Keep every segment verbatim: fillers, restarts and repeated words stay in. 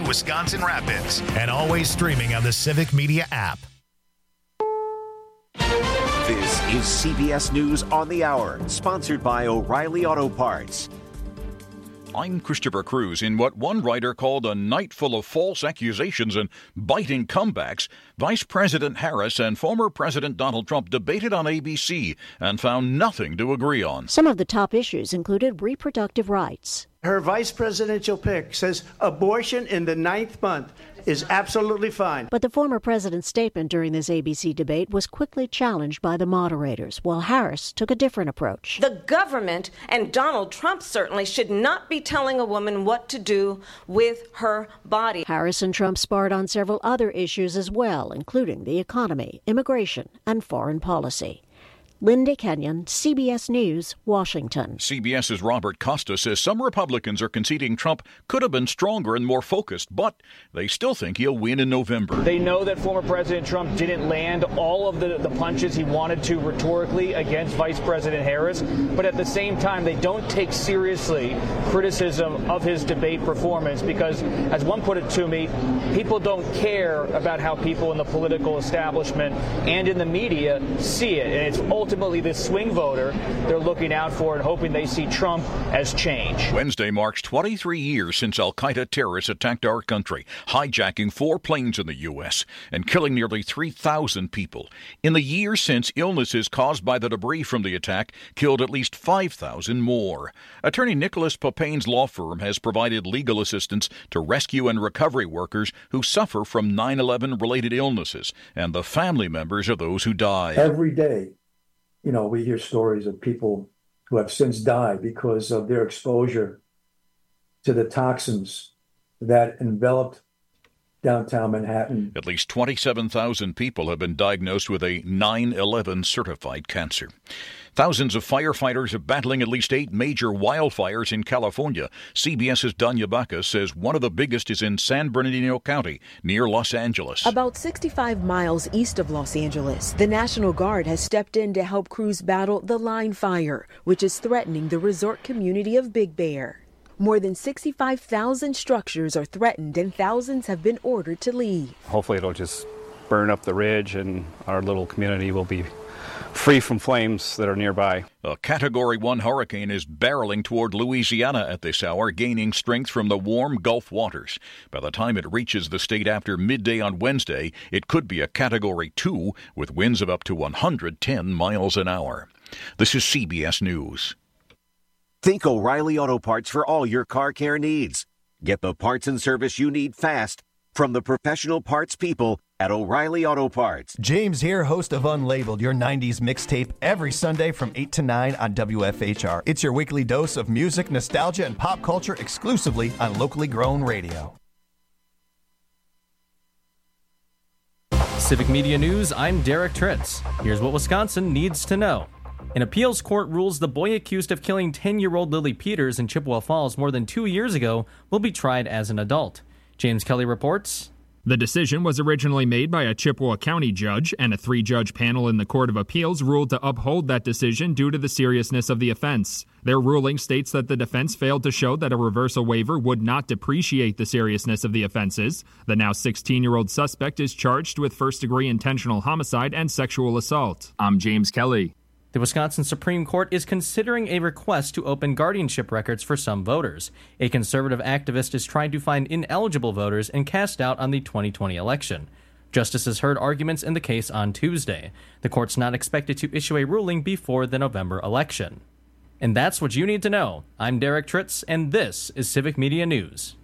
Wisconsin Rapids, and always streaming on the Civic Media app. This is C B S News on the Hour, sponsored by O'Reilly Auto Parts. I'm Christopher Cruz. In what one writer called a night full of false accusations and biting comebacks, Vice President Harris and former President Donald Trump debated on A B C and found nothing to agree on. Some of the top issues included reproductive rights. Her vice presidential pick says abortion in the ninth month is absolutely fine. But the former president's statement during this A B C debate was quickly challenged by the moderators, while Harris took a different approach. The government and Donald Trump certainly should not be telling a woman what to do with her body. Harris and Trump sparred on several other issues as well, including the economy, immigration, and foreign policy. Linda Kenyon, C B S News, Washington. CBS's Robert Costa says some Republicans are conceding Trump could have been stronger and more focused, but they still think he'll win in November. They know that former President Trump didn't land all of the, the punches he wanted to rhetorically against Vice President Harris, but at the same time, they don't take seriously criticism of his debate performance because, as one put it to me, people don't care about how people in the political establishment and in the media see it, and it's ultimately Ultimately, this swing voter they're looking out for and hoping they see Trump as change. Wednesday marks twenty-three years since al-Qaeda terrorists attacked our country, hijacking four planes in the U S and killing nearly three thousand people. In the years since, illnesses caused by the debris from the attack killed at least five thousand more. Attorney Nicholas Papane's law firm has provided legal assistance to rescue and recovery workers who suffer from nine eleven related illnesses and the family members of those who died. Every day, you know, we hear stories of people who have since died because of their exposure to the toxins that enveloped downtown Manhattan. At least twenty-seven thousand people have been diagnosed with a nine eleven certified cancer. Thousands of firefighters are battling at least eight major wildfires in California. CBS's Danya Bacchus says one of the biggest is in San Bernardino County, near Los Angeles. About sixty-five miles east of Los Angeles, the National Guard has stepped in to help crews battle the line fire, which is threatening the resort community of Big Bear. More than sixty-five thousand structures are threatened and thousands have been ordered to leave. Hopefully it'll just burn up the ridge and our little community will be free from flames that are nearby. A Category one hurricane is barreling toward Louisiana at this hour, gaining strength from the warm Gulf waters. By the time it reaches the state after midday on Wednesday, it could be a Category two with winds of up to one hundred ten miles an hour. This is C B S News. Think O'Reilly Auto Parts for all your car care needs. Get the parts and service you need fast from the professional parts people at O'Reilly Auto Parts. James here, host of Unlabeled, your nineties mixtape, every Sunday from eight to nine on W F H R. It's your weekly dose of music, nostalgia, and pop culture exclusively on locally grown radio. Civic Media News, I'm Derek Tritz. Here's what Wisconsin needs to know. An appeals court rules the boy accused of killing ten-year-old Lily Peters in Chippewa Falls more than two years ago will be tried as an adult. James Kelly reports. The decision was originally made by a Chippewa County judge, and a three-judge panel in the Court of Appeals ruled to uphold that decision due to the seriousness of the offense. Their ruling states that the defense failed to show that a reversal waiver would not depreciate the seriousness of the offenses. The now sixteen-year-old suspect is charged with first-degree intentional homicide and sexual assault. I'm James Kelly. The Wisconsin Supreme Court is considering a request to open guardianship records for some voters. A conservative activist is trying to find ineligible voters and cast doubt on the twenty twenty election. Justices heard arguments in the case on Tuesday. The court's not expected to issue a ruling before the November election. And that's what you need to know. I'm Derek Tritz, and this is Civic Media News.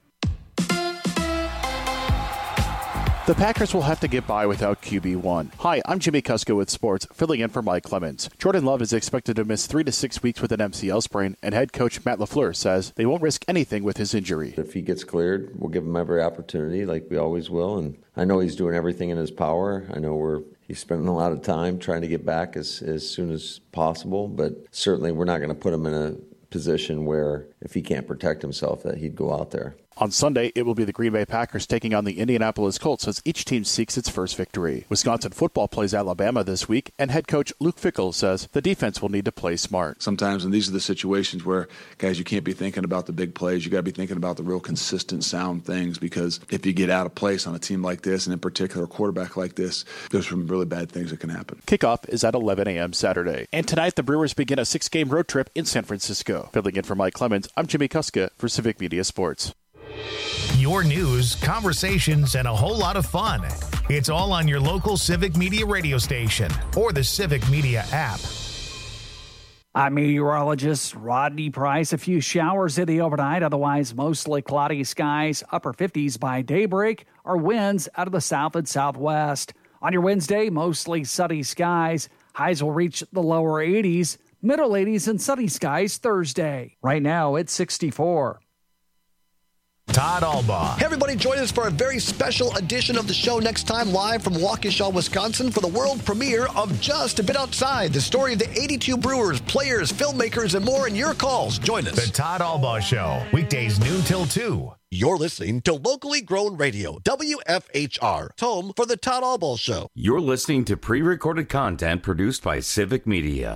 The Packers will have to get by without Q B one. Hi, I'm Jimmy Kusko with Sports, filling in for Mike Clemens. Jordan Love is expected to miss three to six weeks with an M C L sprain, and head coach Matt LaFleur says they won't risk anything with his injury. If he gets cleared, we'll give him every opportunity, like we always will, and I know he's doing everything in his power. I know we're he's spending a lot of time trying to get back as, as soon as possible, but certainly we're not going to put him in a position where if he can't protect himself that he'd go out there. On Sunday, it will be the Green Bay Packers taking on the Indianapolis Colts as each team seeks its first victory. Wisconsin football plays Alabama this week, and head coach Luke Fickell says the defense will need to play smart. Sometimes, and these are the situations where, guys, you can't be thinking about the big plays. You got to be thinking about the real consistent, sound things, because if you get out of place on a team like this, and in particular a quarterback like this, there's some really bad things that can happen. Kickoff is at eleven a.m. Saturday. And tonight, the Brewers begin a six-game road trip in San Francisco. Filling in for Mike Clemens, I'm Jimmy Kuska for Civic Media Sports. Your news, conversations, and a whole lot of fun. It's all on your local Civic Media radio station or the Civic Media app. I'm meteorologist Rodney Price. A few showers in the overnight, otherwise mostly cloudy skies, upper fifties by daybreak, or winds out of the south and southwest. On your Wednesday, mostly sunny skies. Highs will reach the lower eighties, middle eighties, and sunny skies Thursday. Right now, it's sixty-four. Todd Albaugh. Hey, everybody, join us for a very special edition of the show next time, live from Waukesha, Wisconsin, for the world premiere of Just a Bit Outside, the story of the eighty-two Brewers, players, filmmakers, and more, and your calls. Join us. The Todd Albaugh Show, weekdays noon till two. You're listening to locally grown radio, W F H R, home for the Todd Albaugh Show. You're listening to pre-recorded content produced by Civic Media.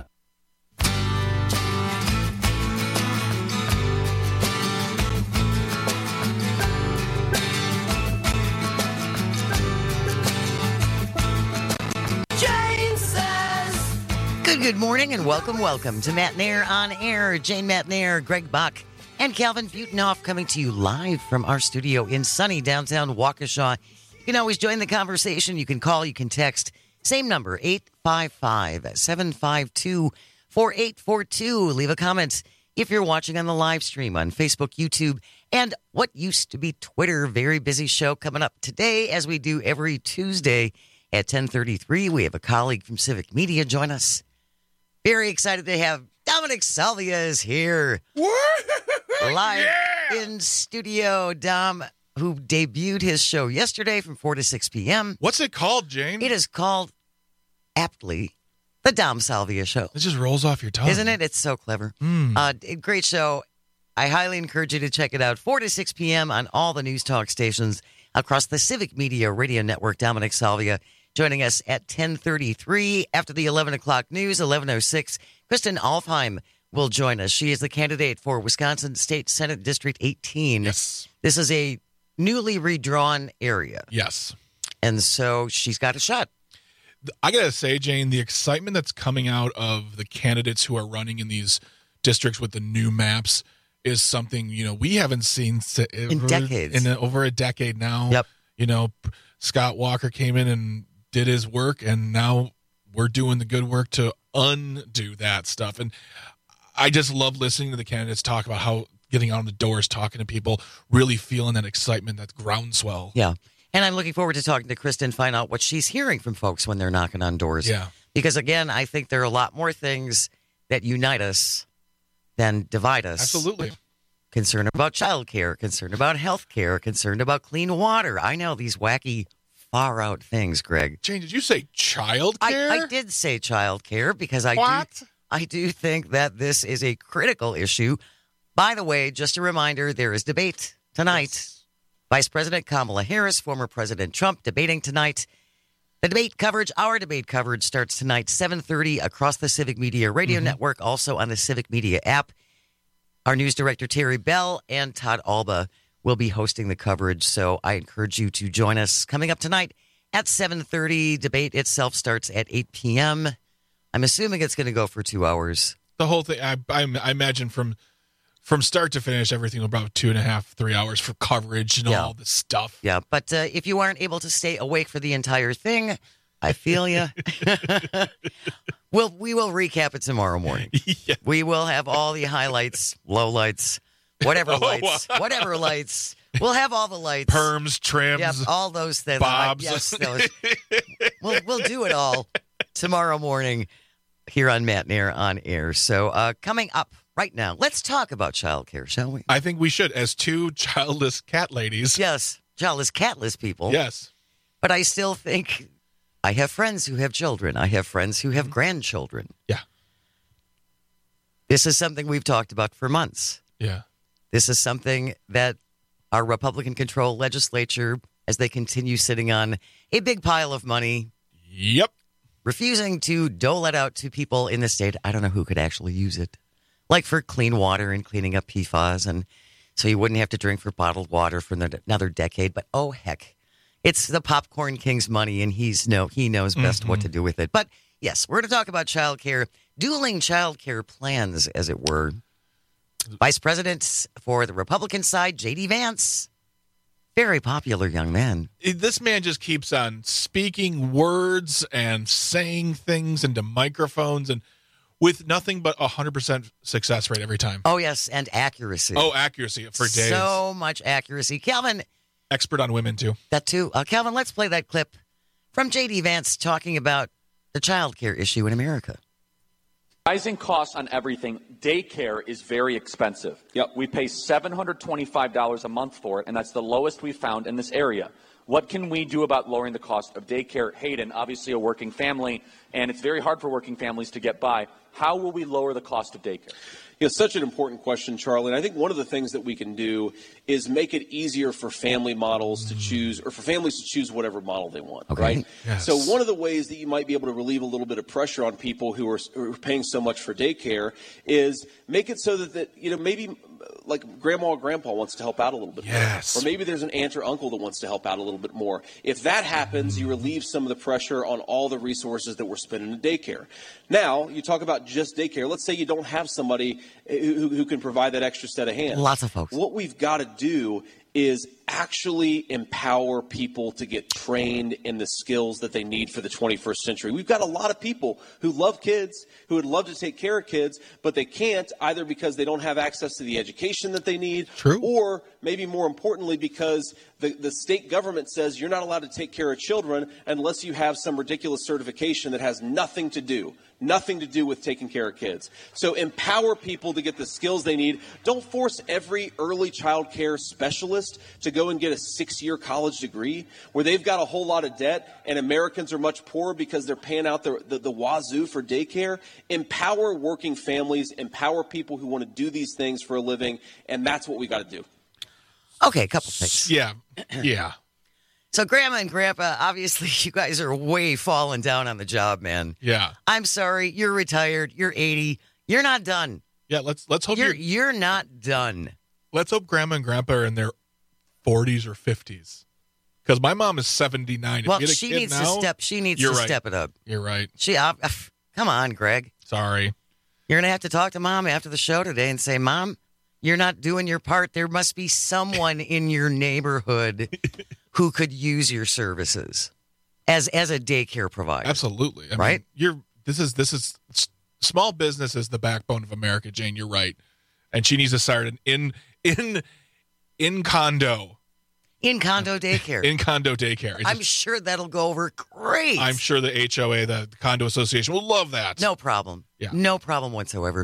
Good, good morning and welcome, welcome to Matt Nair on Air. Jane Matt Nair, Greg Buck, and Calvin Butenhoff coming to you live from our studio in sunny downtown Waukesha. You can always join the conversation. You can call, you can text. Same number, eight five five, seven five two, four eight four two. Leave a comment if you're watching on the live stream on Facebook, YouTube, and what used to be Twitter. Very busy show coming up today, as we do every Tuesday at ten thirty-three. We have a colleague from Civic Media join us. Very excited to have Dominic Salvia is here. Live yeah. in studio. Dom, who debuted his show yesterday from four to six p.m. What's it called, Jane? It is called, aptly, The Dom Salvia Show. It just rolls off your tongue. Isn't it? It's so clever. Mm. Uh, great show. I highly encourage you to check it out. four to six p.m. on all the news talk stations across the Civic Media Radio Network. Dominic Salvia joining us at ten thirty-three after the eleven o'clock news. eleven oh six, Kristen Alfheim will join us. She is the candidate for Wisconsin State Senate District eighteen. Yes. This is a newly redrawn area. Yes. And so she's got a shot. I got to say, Jane, the excitement that's coming out of the candidates who are running in these districts with the new maps is something, you know, we haven't seen in decades. In over a decade now. Yep. You know, Scott Walker came in and did his work, and now we're doing the good work to undo that stuff. And I just love listening to the candidates talk about how getting on the doors, talking to people, really feeling that excitement, that groundswell. Yeah. And I'm looking forward to talking to Kristen, find out what she's hearing from folks when they're knocking on doors. Yeah. Because, again, I think there are a lot more things that unite us than divide us. Absolutely. Concern about childcare, concern about health care, concern about clean water. I know these wacky far out things, Greg. Jane, did you say child care? I, I did say child care because I what? do I do think that this is a critical issue. By the way, just a reminder, there is debate tonight. Yes. Vice President Kamala Harris, former President Trump, debating tonight. The debate coverage, our debate coverage, starts tonight, seven thirty, across the Civic Media Radio mm-hmm. Network, also on the Civic Media app. Our news director, Terry Bell, and Todd Albaugh will be hosting the coverage, so I encourage you to join us coming up tonight at seven thirty. Debate itself starts at eight p.m. I'm assuming it's going to go for two hours. The whole thing, I, I, I imagine from from start to finish, everything about two and a half, three hours for coverage and yeah. all this stuff. Yeah, but uh, if you aren't able to stay awake for the entire thing, I feel you. we'll, we will recap it tomorrow morning. Yeah. We will have all the highlights, lowlights, whatever lights, whatever lights. We'll have all the lights. Perms, trims, yep, all those things. bobs. Yes, those. we'll, we'll do it all tomorrow morning here on Matt Nair on Air. So uh, coming up right now, let's talk about childcare, shall we? I think we should, as two childless cat ladies. Yes, childless, catless people. Yes. But I still think I have friends who have children. I have friends who have grandchildren. Yeah. This is something we've talked about for months. Yeah. This is something that our Republican-controlled legislature as they continue sitting on a big pile of money. Yep. Refusing to dole it out to people in the state. I don't know who could actually use it. Like for clean water and cleaning up P F A S, and so you wouldn't have to drink for bottled water for another decade. But oh, heck, it's the popcorn king's money, and he's no, he knows best mm-hmm. what to do with it. But yes, we're going to talk about child care, dueling child care plans, as it were. Vice President for the Republican side, J D. Vance. Very popular young man. This man just keeps on speaking words and saying things into microphones and with nothing but a one hundred percent success rate every time. Oh, yes, and accuracy. Oh, accuracy for days. So much accuracy. Calvin. Expert on women, too. That, too. Uh, Calvin, let's play that clip from J D. Vance talking about the child care issue in America. Rising costs on everything. Daycare is very expensive. Yep. We pay seven hundred twenty-five dollars a month for it, and that's the lowest we've found in this area. What can we do about lowering the cost of daycare? Hayden, obviously a working family, and it's very hard for working families to get by. How will we lower the cost of daycare? Yeah, it's such an important question, Charlie. And I think one of the things that we can do is make it easier for family models to choose, or for families to choose whatever model they want, okay. right? Yes. So one of the ways that you might be able to relieve a little bit of pressure on people who are, who are paying so much for daycare is make it so that, that, you know, maybe like grandma or grandpa wants to help out a little bit yes. more. Or maybe there's an aunt or uncle that wants to help out a little bit more. If that happens, you relieve some of the pressure on all the resources that we're spending in daycare. Now, you talk about just daycare. Let's say you don't have somebody who, who can provide that extra set of hands. Lots of folks. What we've got to do is actually empower people to get trained in the skills that they need for the twenty-first century. We've got a lot of people who love kids, who would love to take care of kids, but they can't either because they don't have access to the education that they need, True. or maybe more importantly because the, the state government says you're not allowed to take care of children unless you have some ridiculous certification that has nothing to do, nothing to do with taking care of kids. So empower people to get the skills they need. Don't force every early child care specialist to go and get a six-year college degree where they've got a whole lot of debt and Americans are much poorer because they're paying out the, the, the wazoo for daycare. Empower working families, empower people who want to do these things for a living, and that's what we got to do. Okay, a couple things. Yeah, yeah. So grandma and grandpa, obviously you guys are way falling down on the job, man. Yeah. I'm sorry, you're retired, you're eighty, you're not done. Yeah, let's let's hope you're you're, you're not done. Let's hope grandma and grandpa are in their forties or fifties. Because my mom is seventy-nine. Well, if you get a she kid needs now, to step she needs you're to right. step it up. You're right. She uh, come on, Greg. Sorry. You're gonna have to talk to mom after the show today and say, Mom, you're not doing your part. There must be someone in your neighborhood who could use your services as as a daycare provider. Absolutely. I right? mean, you're this is this is small business is the backbone of America, Jane. You're right. And she needs to start an in in in condo. In condo daycare. In condo daycare. It's I'm just, sure that'll go over great. I'm sure the H O A, the Condo Association, will love that. No problem. Yeah. No problem whatsoever.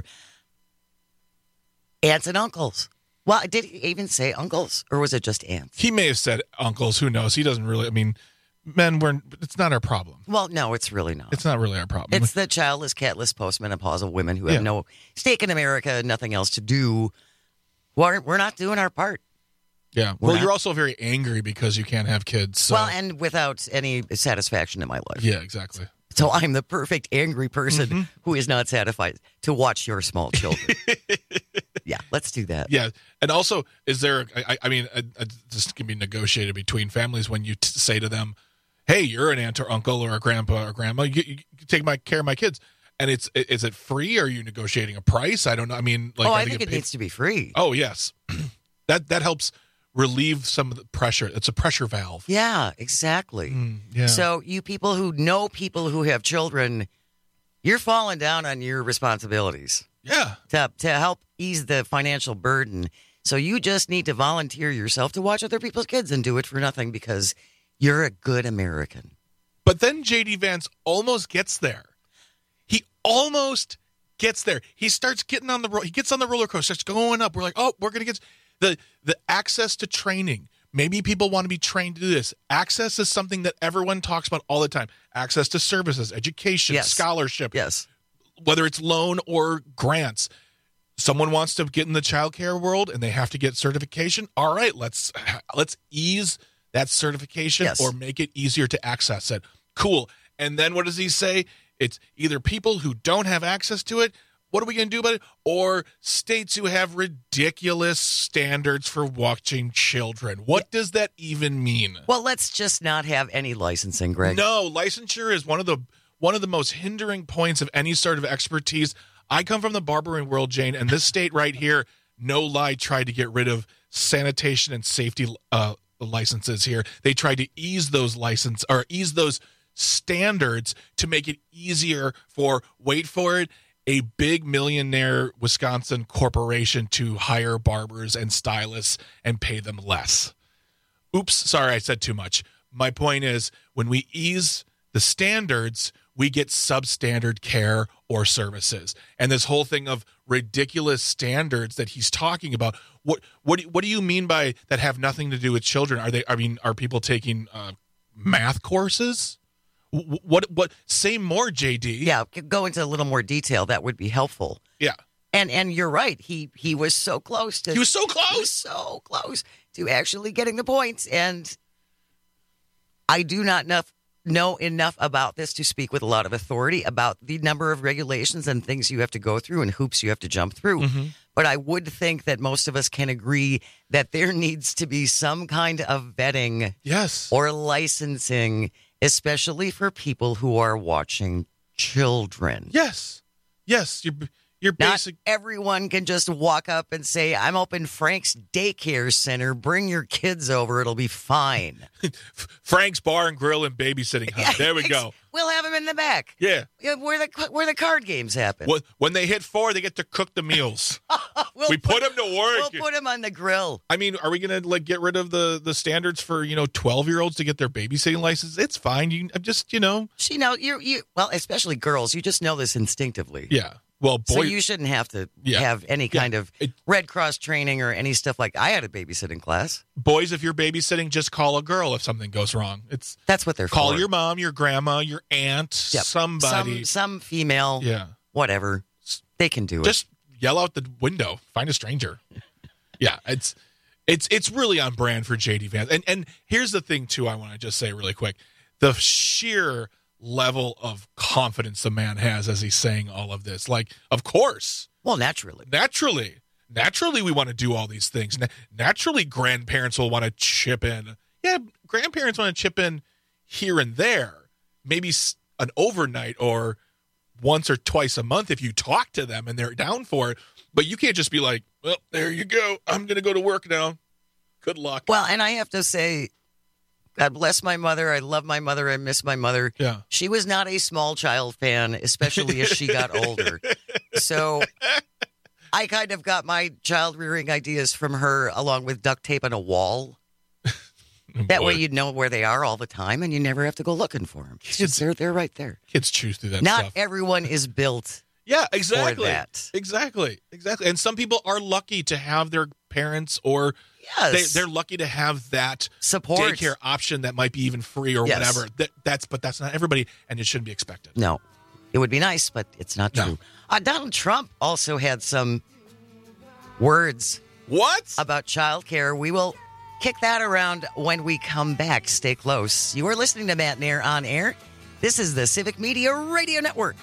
Aunts and uncles. Well, did he even say uncles, or was it just aunts? He may have said uncles. Who knows? He doesn't really. I mean, men, we're. It's not our problem. Well, no, it's really not. It's not really our problem. It's the childless, catless, postmenopausal women who have Yeah. no stake in America, nothing else to do. We're, we're not doing our part. Yeah. We're Well, not- you're also very angry because you can't have kids. So. Well, and without any satisfaction in my life. Yeah, exactly. So I'm the perfect angry person Mm-hmm. who is not satisfied to watch your small children. Yeah, let's do that. Yeah, and also, is there? I, I mean, uh, uh, this can be negotiated between families when you t- say to them, "Hey, you're an aunt or uncle or a grandpa or grandma. You, you take my care of my kids." And it's is it free? Or are you negotiating a price? I don't know. I mean, like, oh, are I they think get it paid- needs to be free. Oh, yes, that that helps relieve some of the pressure. It's a pressure valve. Yeah, exactly. Mm, yeah. So you people who know people who have children, you're falling down on your responsibilities. Yeah. To to help ease the financial burden. So you just need to volunteer yourself to watch other people's kids and do it for nothing because you're a good American. But then J D Vance almost gets there. He almost gets there. He starts getting on the ro- he gets on the roller coaster, starts going up. We're like, oh, we're gonna get the the access to training. Maybe people want to be trained to do this. Access is something that everyone talks about all the time. Access to services, education, Yes. scholarship. Yes. Whether it's loan or grants. someone wants to get in the childcare world and they have to get certification. All right, let's let's ease that certification Yes. or make it easier to access it. Cool. And then what does he say? It's either people who don't have access to it, what are we going to do about it? Or states who have ridiculous standards for watching children. What does that even mean? Well, let's just not have any licensing, Greg. No, licensure is one of the one of the most hindering points of any sort of expertise. I come from the barbering world, Jane, and this state right here, no lie, tried to get rid of sanitation and safety uh, licenses here. They tried to ease those license or ease those standards to make it easier for, wait for it, a big millionaire Wisconsin corporation to hire barbers and stylists and pay them less. Oops, sorry, I said too much. My point is, when we ease the standards, we get substandard care or services. And this whole thing of ridiculous standards that he's talking about, what what do, what do you mean by that have nothing to do with children? Are they, I mean, are people taking uh, math courses? What, what, say more, J D. Yeah, go into a little more detail. That would be helpful. Yeah. And and you're right. He he was so close to. He was so close. He was so close to actually getting the points. And I do not enough, know enough about this to speak with a lot of authority about the number of regulations and things you have to go through and hoops you have to jump through. Mm-hmm. But I would think that most of us can agree that there needs to be some kind of vetting, yes, or licensing, especially for people who are watching children. Yes. Yes. You're, you're basic. Not everyone can just walk up and say, I'm open Frank's Daycare Center. Bring your kids over. It'll be fine. Frank's Bar and Grill and Babysitting Hut. There we go. We'll have them in the back. Yeah. Yeah, where the where the card games happen. When, when they hit four, they get to cook the meals. we'll we put, put them to work. We'll put them on the grill. I mean, are we going to like get rid of the, the standards for, you know, twelve-year-olds to get their babysitting license? It's fine. You I'm just, you know. See, now, you you well, especially girls, you just know this instinctively. Yeah. Well, boy, so you shouldn't have to yeah. have any kind yeah. of it, Red Cross training or any stuff like I had a babysitting class. Boys, if you're babysitting, just call a girl if something goes wrong. It's That's what they're call for. Call your mom, your grandma, your aunt, yep. somebody. Some, some female, yeah. whatever. They can do just it. Just yell out the window. Find a stranger. yeah, it's it's it's really on brand for J D Vance. And, and here's the thing, too, I want to just say really quick. The sheer level of confidence the man has as he's saying all of this. Like, of course. Well, naturally. Naturally. Naturally, we want to do all these things. Naturally, grandparents will want to chip in. Yeah, grandparents want to chip in here and there. Maybe an overnight or once or twice a month if you talk to them and they're down for it. But you can't just be like, well, there you go. I'm going to go to work now. Good luck. Well, and I have to say, God bless my mother. I love my mother. I miss my mother. Yeah. She was not a small child fan, especially as she got older. So I kind of got my child rearing ideas from her, along with duct tape on a wall. That Boy. way you'd know where they are all the time and you never have to go looking for them. Kids, they're, they're right there. Kids choose through that Not stuff. everyone is built yeah, exactly. for that. Exactly. Exactly. And some people are lucky to have their parents or yes. they, they're lucky to have that support daycare option that might be even free or yes. whatever. That, that's But that's not everybody, and it shouldn't be expected. No. It would be nice, but it's not true. No. Uh, Donald Trump also had some words what about childcare. We will kick that around when we come back. Stay close. You are listening to Matt Nair on Air. This is the Civic Media Radio Network.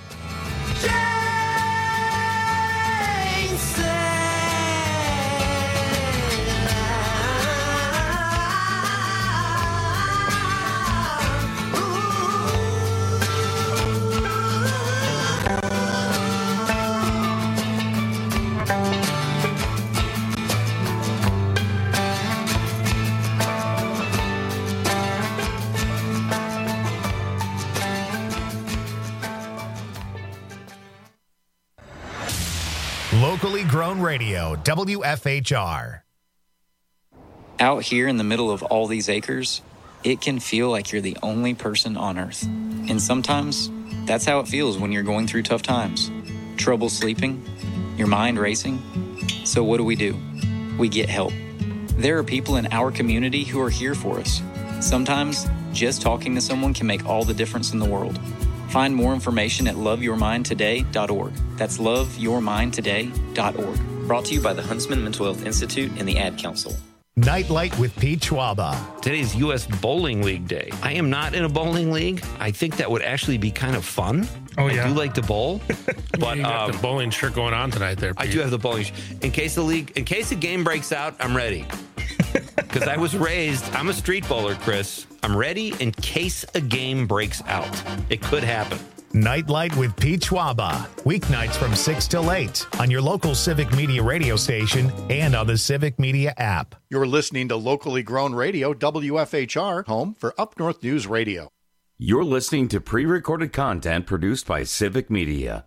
Locally grown radio, W F H R. Out here in the middle of all these acres, it can feel like you're the only person on Earth. And sometimes, that's how it feels when you're going through tough times. Trouble sleeping, your mind racing. So what do we do? We get help. There are people in our community who are here for us. Sometimes, just talking to someone can make all the difference in the world. Find more information at love your mind today dot org. That's love your mind today dot org. Brought to you by the Huntsman Mental Health Institute and the Ad Council. Nightlight with Pete Schwaba. Today's U S Bowling League Day. I am not in a bowling league. I think that would actually be kind of fun. Oh, yeah. I do like to bowl. But you got um, the bowling shirt going on tonight there, Pete. I do have the bowling shirt. In case the league, in case the game breaks out, I'm ready. Because I was raised, I'm a street bowler, Chris. I'm ready in case a game breaks out. It could happen. Nightlight with Pete Schwaba. Weeknights from six till eight on your local Civic Media radio station and on the Civic Media app. You're listening to locally grown radio, W F H R, home for Up North News Radio. You're listening to pre-recorded content produced by Civic Media.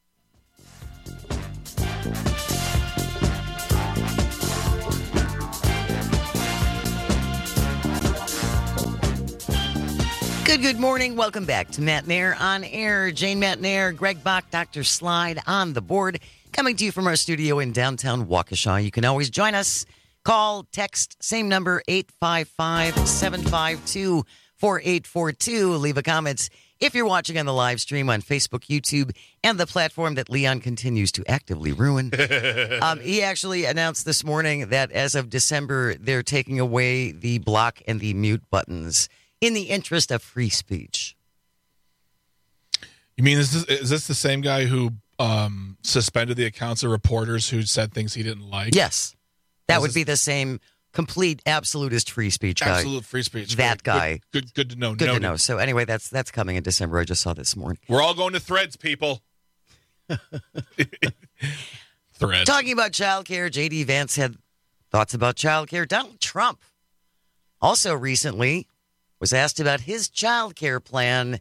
Good, good morning. Welcome back to Matt Nair on Air. Jane Matt Nair, Greg Bach, Doctor Slide on the board. Coming to you from our studio in downtown Waukesha. You can always join us. Call, text, same number, eight five five, seven five two, four eight four two. Leave a comment if you're watching on the live stream on Facebook, YouTube, and the platform that Leon continues to actively ruin. um, he actually announced this morning that as of December, they're taking away the block and the mute buttons in the interest of free speech. You mean, is this, is this the same guy who um, suspended the accounts of reporters who said things he didn't like? Yes. That is would this, be the same complete absolutist free speech guy. Absolute free speech. That good, guy. Good, good, good to know. Good Noted. to know. So anyway, that's that's coming in December. I just saw this morning. We're all going to Threads, people. Threads. Talking about childcare, J D Vance had thoughts about childcare. Donald Trump also recently was asked about his child care plan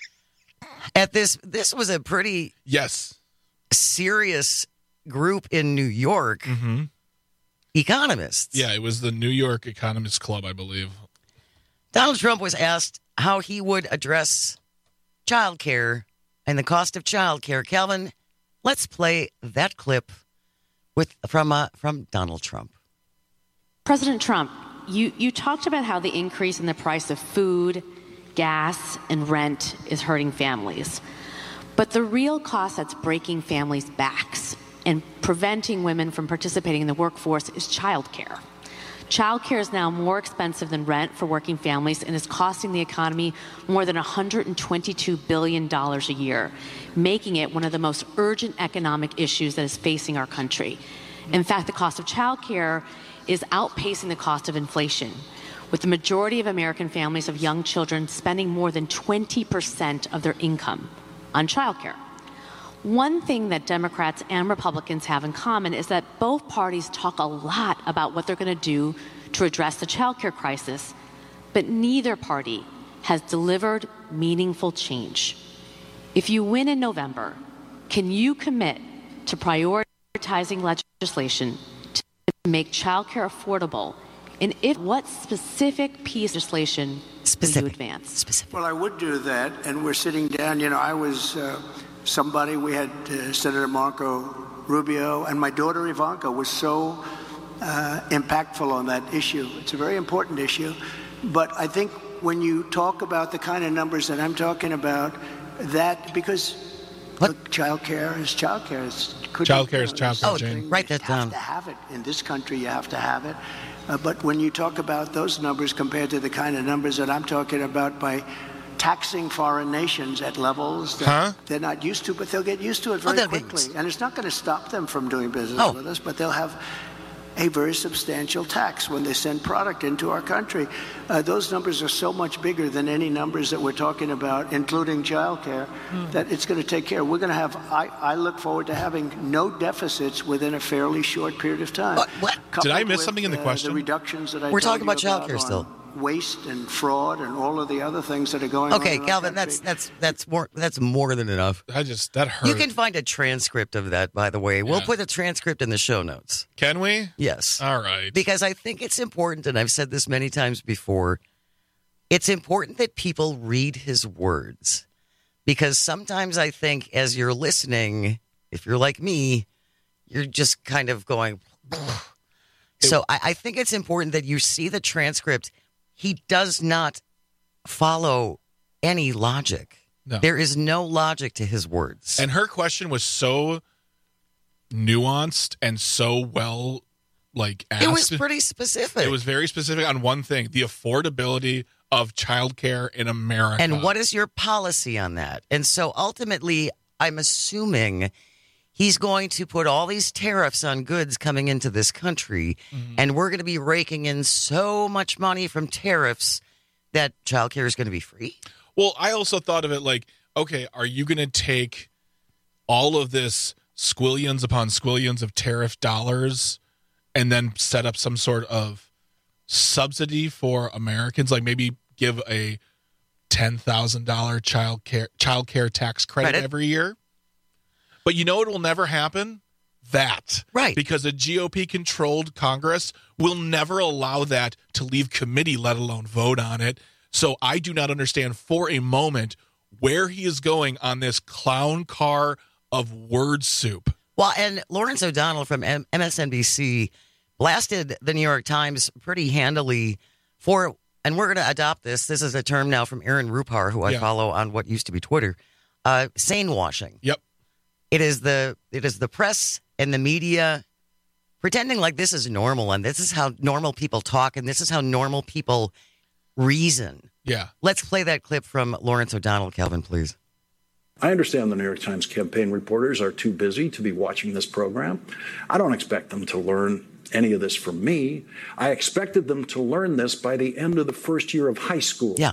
at this. This was a pretty yes serious group in New York, mm-hmm. economists. Yeah, it was the New York Economists Club, I believe. Donald Trump was asked how he would address child care and the cost of child care. Calvin, let's play that clip with from uh, from Donald Trump. President Trump, You, you talked about how the increase in the price of food, gas, and rent is hurting families. But the real cost that's breaking families' backs and preventing women from participating in the workforce is childcare. Childcare is now more expensive than rent for working families and is costing the economy more than one hundred twenty-two billion dollars a year, making it one of the most urgent economic issues that is facing our country. In fact, the cost of childcare is outpacing the cost of inflation, with the majority of American families of young children spending more than twenty percent of their income on childcare. One thing that Democrats and Republicans have in common is that both parties talk a lot about what they're going to do to address the childcare crisis, but neither party has delivered meaningful change. If you win in November, can you commit to prioritizing legislation to make childcare affordable? And if what specific piece of legislation specific. will you advance? Specific. Well, I would do that, and we're sitting down. You know, I was uh, somebody, we had uh, Senator Marco Rubio, and my daughter Ivanka was so uh, impactful on that issue. It's a very important issue. But I think when you talk about the kind of numbers that I'm talking about, that, because look, child care is child care. Child care is child care, Oh, Jane. write that You down. have to have it. In this country, you have to have it. Uh, but when you talk about those numbers compared to the kind of numbers that I'm talking about by taxing foreign nations at levels that huh? they're not used to, but they'll get used to it very Oh, quickly. And it's not going to stop them from doing business Oh. with us, but they'll have a very substantial tax when they send product into our country. Uh, those numbers are so much bigger than any numbers that we're talking about, including childcare, mm. that it's going to take care. We're going to have, I, I look forward to having no deficits within a fairly short period of time. What? what? Did I miss with, something in the uh, question? The reductions that I We're told talking you about child care on still. Waste and fraud and all of the other things that are going on. Okay, in our Calvin, country. that's that's that's more that's more than enough. I just that hurt. You can find a transcript of that, by the way. We'll Yeah. put a transcript in the show notes. Can we? Yes. All right. Because I think it's important, and I've said this many times before, it's important that people read his words. Because sometimes I think as you're listening, if you're like me, you're just kind of going. So I, I think it's important that you see the transcript. He does not follow any logic. No. There is no logic to his words. And her question was so nuanced and so well, like, asked. It was pretty specific. It was very specific on one thing, the affordability of childcare in America. And what is your policy on that? And so ultimately, I'm assuming he's going to put all these tariffs on goods coming into this country, mm-hmm. and we're going to be raking in so much money from tariffs that childcare is going to be free. Well, I also thought of it like, okay, are you going to take all of this squillions upon squillions of tariff dollars and then set up some sort of subsidy for Americans? Like maybe give a ten thousand dollars child care, child care tax credit, credit every year? But you know it will never happen? That. Right. Because a G O P-controlled Congress will never allow that to leave committee, let alone vote on it. So I do not understand for a moment where he is going on this clown car of word soup. Well, and Lawrence O'Donnell from M S N B C blasted the New York Times pretty handily for, and we're going to adopt this. This is a term now from Aaron Rupar, who I Yeah. follow on what used to be Twitter, uh, sane washing. Yep. It is the it is the press and the media pretending like this is normal and this is how normal people talk and this is how normal people reason. Yeah. Let's play that clip from Lawrence O'Donnell, Calvin, please. I understand the New York Times campaign reporters are too busy to be watching this program. I don't expect them to learn any of this from me. I expected them to learn this by the end of the first year of high school. Yeah.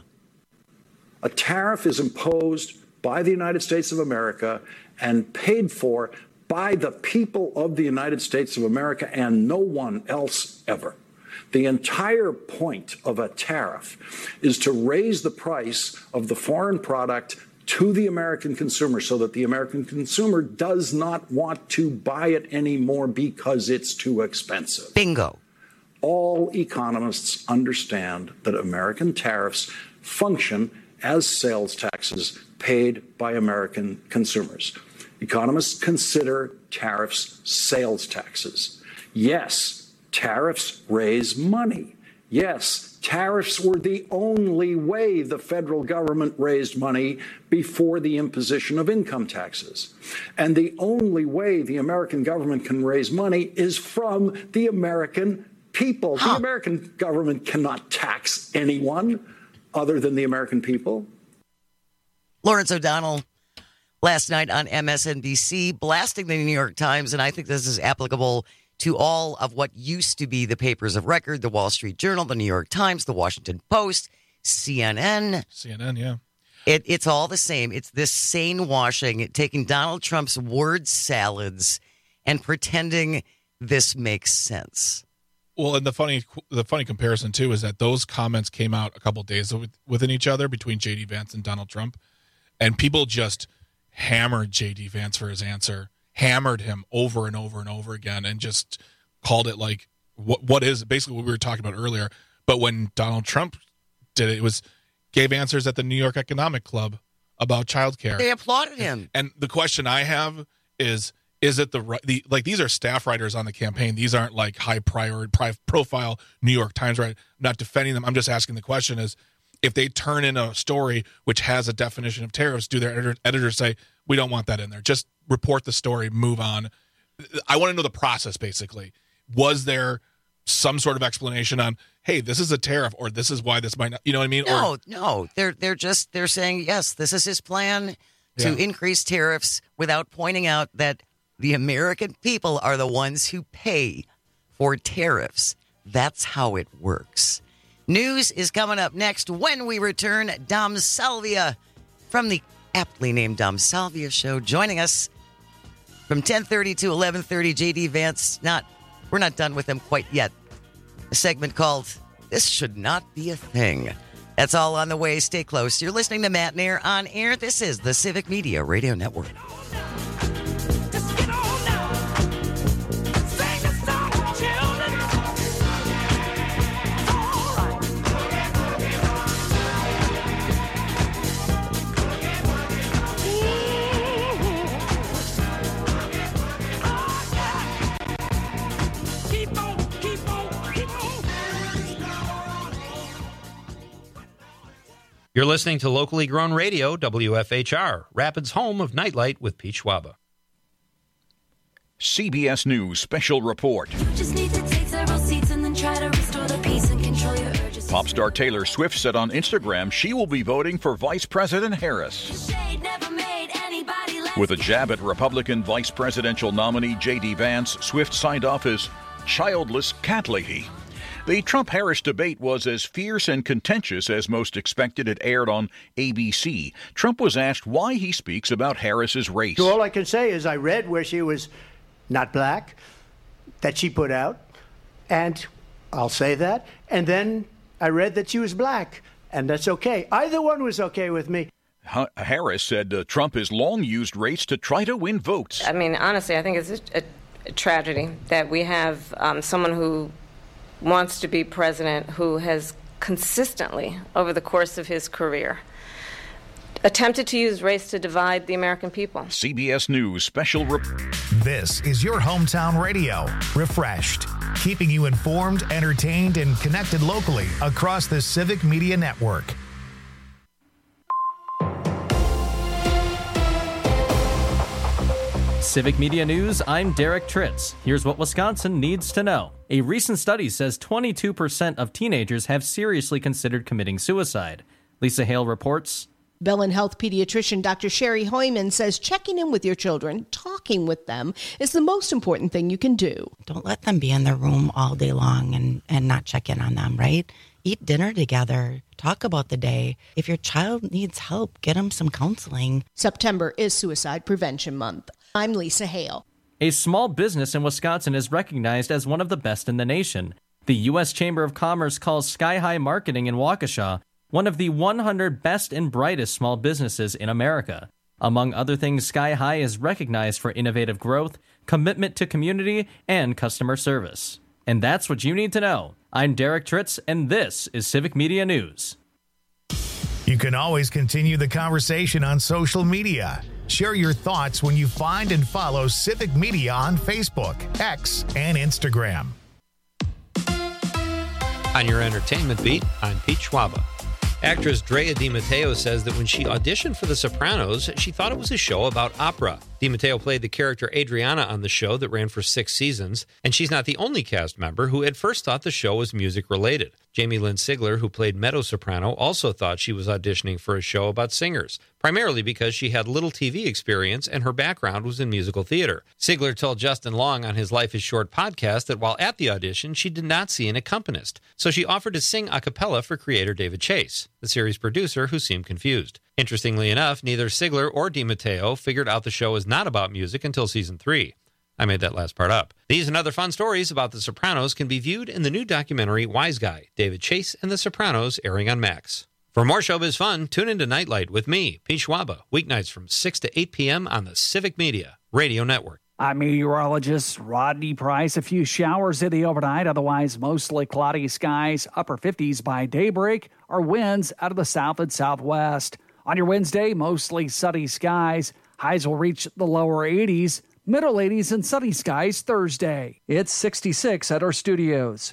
A tariff is imposed by the United States of America and paid for by the people of the United States of America and no one else ever. The entire point of a tariff is to raise the price of the foreign product to the American consumer so that the American consumer does not want to buy it anymore because it's too expensive. Bingo. All economists understand that American tariffs function as sales taxes paid by American consumers. Economists consider tariffs sales taxes. Yes, tariffs raise money. Yes, tariffs were the only way the federal government raised money before the imposition of income taxes. And the only way the American government can raise money is from the American people. Huh. The American government cannot tax anyone other than the American people. Lawrence O'Donnell last night on M S N B C blasting the New York Times, and I think this is applicable to all of what used to be the papers of record, the Wall Street Journal, the New York Times, the Washington Post, C N N. C N N, yeah. It, it's all the same. It's this sane washing, taking Donald Trump's word salads and pretending this makes sense. Well, and the funny the funny comparison, too, is that those comments came out a couple of days within each other between J D. Vance and Donald Trump, and people just hammered J D. Vance for his answer, hammered him over and over and over again, and just called it like what what is basically what we were talking about earlier. But when Donald Trump did it, it was gave answers at the New York Economic Club about childcare. They applauded him. And the question I have is, is it the right, the, like these are staff writers on the campaign. These aren't like high priority profile New York Times writers. I'm not defending them. I'm just asking the question is, if they turn in a story which has a definition of tariffs, do their editor, editors say, we don't want that in there? Just report the story, move on. I want to know the process, basically. Was there some sort of explanation on, hey, this is a tariff, or this is why this might not, you know what I mean? No, or, no. They're, they're just, they're saying, yes, this is his plan to Yeah. increase tariffs without pointing out that the American people are the ones who pay for tariffs. That's how it works. News is coming up next. When we return, Dom Salvia from the aptly named Dom Salvia Show joining us from ten thirty to eleven thirty. J D. Vance, not, we're not done with him quite yet. A segment called This Should Not Be a Thing. That's all on the way. Stay close. You're listening to Matt Nair on air. This is the Civic Media Radio Network. You're listening to locally grown radio, W F H R, Rapids' home of Nightlight with Pete Schwaba. C B S News Special Report. Just need to take several seats and then try to restore the peace and control your urges. Pop star Taylor Swift said on Instagram she will be voting for Vice President Harris. With a jab at Republican vice presidential nominee J D Vance, Swift signed off as childless cat lady. The Trump-Harris debate was as fierce and contentious as most expected. It aired on A B C. Trump was asked why he speaks about Harris's race. So all I can say is I read where she was not black, that she put out, and I'll say that. And then I read that she was black, and that's okay. Either one was okay with me. H- Harris said uh, Trump has long used race to try to win votes. I mean, honestly, I think it's a, a tragedy that we have um, someone who wants to be president who has consistently, over the course of his career, attempted to use race to divide the American people. C B S News Special Report. This is your hometown radio, Refreshed, keeping you informed, entertained, and connected locally across the Civic Media Network. Civic Media News, I'm Derek Tritz. Here's what Wisconsin needs to know. A recent study says twenty-two percent of teenagers have seriously considered committing suicide. Lisa Hale reports. Bellin Health pediatrician Doctor Sherry Hoyman says checking in with your children, talking with them, is the most important thing you can do. Don't let them be in their room all day long and, and not check in on them, right? Eat dinner together. Talk about the day. If your child needs help, get them some counseling. September is Suicide Prevention Month. I'm Lisa Hale. A small business in Wisconsin is recognized as one of the best in the nation. The U S Chamber of Commerce calls Sky High Marketing in Waukesha one of the one hundred best and brightest small businesses in America. Among other things, Sky High is recognized for innovative growth, commitment to community, and customer service. And that's what you need to know. I'm Derek Tritz, and this is Civic Media News. You can always continue the conversation on social media. Share your thoughts when you find and follow Civic Media on Facebook, X, and Instagram. On your entertainment beat, I'm Pete Schwaba. Actress Drea Di Matteo says that when she auditioned for The Sopranos, she thought it was a show about opera. Di Matteo played the character Adriana on the show that ran for six seasons, and she's not the only cast member who at first thought the show was music-related. Jamie Lynn Sigler, who played Meadow Soprano, also thought she was auditioning for a show about singers, primarily because she had little T V experience and her background was in musical theater. Sigler told Justin Long on his Life is Short podcast that while at the audition, she did not see an accompanist, so she offered to sing a cappella for creator David Chase, the series producer, who seemed confused. Interestingly enough, neither Sigler or Di Matteo figured out the show was not about music until season three. I made that last part up. These and other fun stories about The Sopranos can be viewed in the new documentary Wise Guy, David Chase and The Sopranos, airing on Max. For more showbiz fun, tune into Nightlight with me, Pete Schwaba, weeknights from six to eight p.m. on the Civic Media Radio Network. I'm meteorologist Rodney Price. A few showers in the overnight, otherwise mostly cloudy skies, upper fifties by daybreak, or winds out of the south and southwest. On your Wednesday, mostly sunny skies. Highs will reach the lower eighties, middle eighties, and sunny skies Thursday. It's sixty-six at our studios.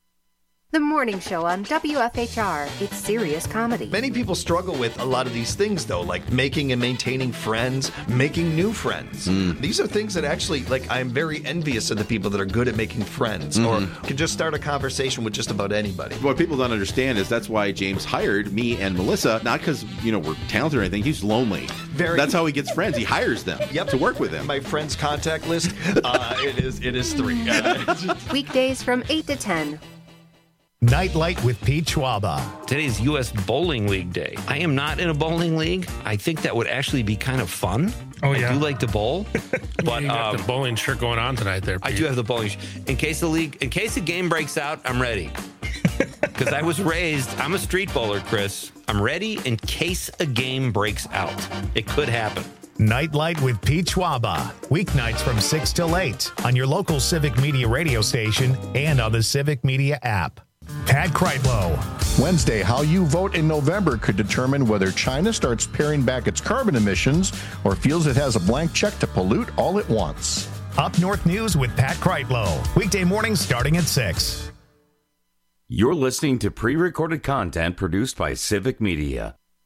The Morning Show on W F H R. It's serious comedy. Many people struggle with a lot of these things, though, like making and maintaining friends, making new friends. Mm. These are things that actually, like, I'm very envious of the people that are good at making friends mm-hmm. or can just start a conversation with just about anybody. What people don't understand is that's why James hired me and Melissa, not because, you know, we're talented or anything. He's lonely. Very. That's how he gets friends. He hires them yep. to work with him. My friends' contact list, uh, it is it is three. Uh, Weekdays from eight to ten. Nightlight with Pete Schwaba. Today's U S Bowling League Day. I am not in a bowling league. I think that would actually be kind of fun. Oh, yeah. I do like to bowl. But you got um, the bowling shirt going on tonight there, Pete. I do have the bowling shirt. In case the league, in case the game breaks out, I'm ready. Because I was raised, I'm a street bowler, Chris. I'm ready in case a game breaks out. It could happen. Nightlight with Pete Schwaba. Weeknights from six till eight on your local Civic Media radio station and on the Civic Media app. Pat Kreitlow. Wednesday, how you vote in November could determine whether China starts paring back its carbon emissions or feels it has a blank check to pollute all it wants. Up North News with Pat Kreitlow. Weekday mornings starting at six. You're listening to pre-recorded content produced by Civic Media.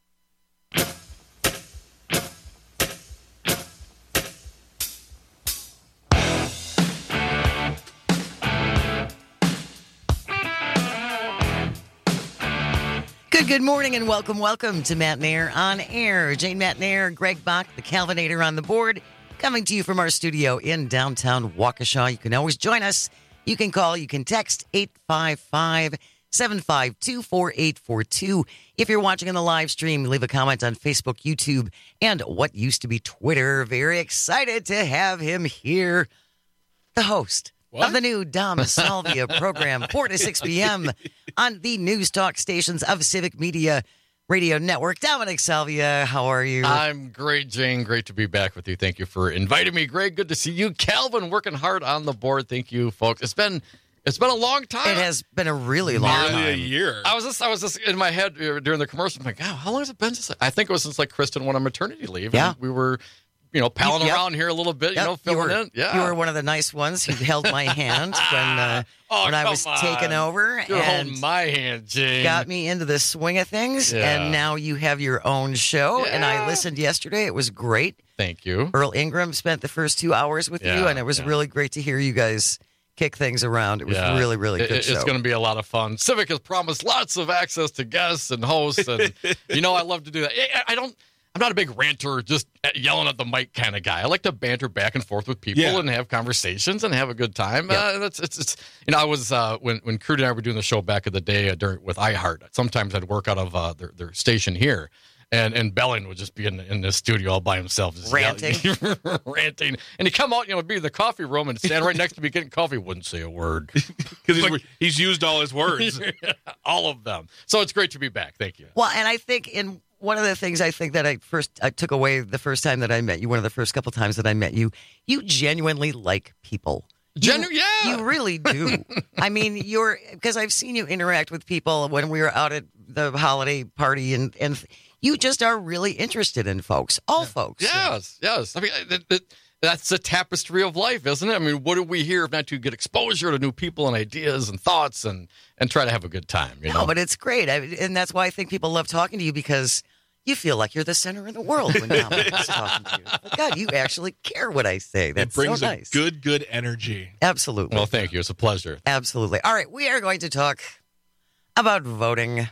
Good morning and welcome, welcome to Matt Nair on Air. Jane Matt Nair, Greg Bach, the Calvinator on the board, coming to you from our studio in downtown Waukesha. You can always join us. You can call, you can text eight five five, seven five two, four eight four two. If you're watching on the live stream, leave a comment on Facebook, YouTube, and what used to be Twitter. Very excited to have him here, the host What? of the new Dom Salvia program, four to six p.m. on the news talk stations of Civic Media Radio Network. Dominic Salvia, how are you? I'm great, Jane. Great to be back with you. Thank you for inviting me. Greg, good to see you. Calvin, working hard on the board. Thank you, folks. It's been it's been a long time. It has been a really long Nearly time. a year. I was just I was just in my head during the commercial. I'm like, oh, how long has it been since? I think it was since like Kristen went on maternity leave. Yeah. And we were, you know, palling Yep. around here a little bit, Yep, you know, filling you were, in. Yeah. You were one of the nice ones who held my hand when uh, Oh, when I come was on. taking over. You're and holding my hand, Jane. got me into the swing of things. Yeah. And now you have your own show. And I Yeah. listened yesterday. It was great. Thank you. Earl Ingram spent the first two hours with you, Yeah, and it was yeah. really great to hear you guys kick things around. It was Yeah. really, really It- good it- show. It's going to be a lot of fun. Civic has promised lots of access to guests and hosts, and you know I love to do that. I- I don't. I'm not a big ranter, just yelling at the mic kind of guy. I like to banter back and forth with people Yeah. and have conversations and have a good time. Yeah. Uh, it's, it's, it's, you know, I was uh, when when Crude and I were doing the show back in the day uh, during with iHeart. Sometimes I'd work out of uh, their their station here. And and Belling would just be in in the studio all by himself, just Ranting. yelling, ranting. And he'd come out, you know, be in the coffee room and stand right next to me getting coffee, wouldn't say a word. Because he's, he's used all his words. all of them. So it's great to be back. Thank you. Well, and I think in one of the things I think that I first I took away the first time that I met you, one of the first couple times that I met you, you genuinely like people. Genu- you, yeah. You really do. I mean, you're because I've seen you interact with people when we were out at the holiday party, and and you just are really interested in folks, all folks. Yes, yes. I mean, that, that, that's the tapestry of life, isn't it? I mean, what do we here if not to get exposure to new people and ideas and thoughts and and try to have a good time? You No, know, but it's great, I, and that's why I think people love talking to you because you feel like you're the center of the world when Dominic is talking to you. But God, you actually care what I say. That's it brings so a nice. good, good energy. Absolutely. well, thank you. It's a pleasure. Absolutely. All right, we are going to talk about voting.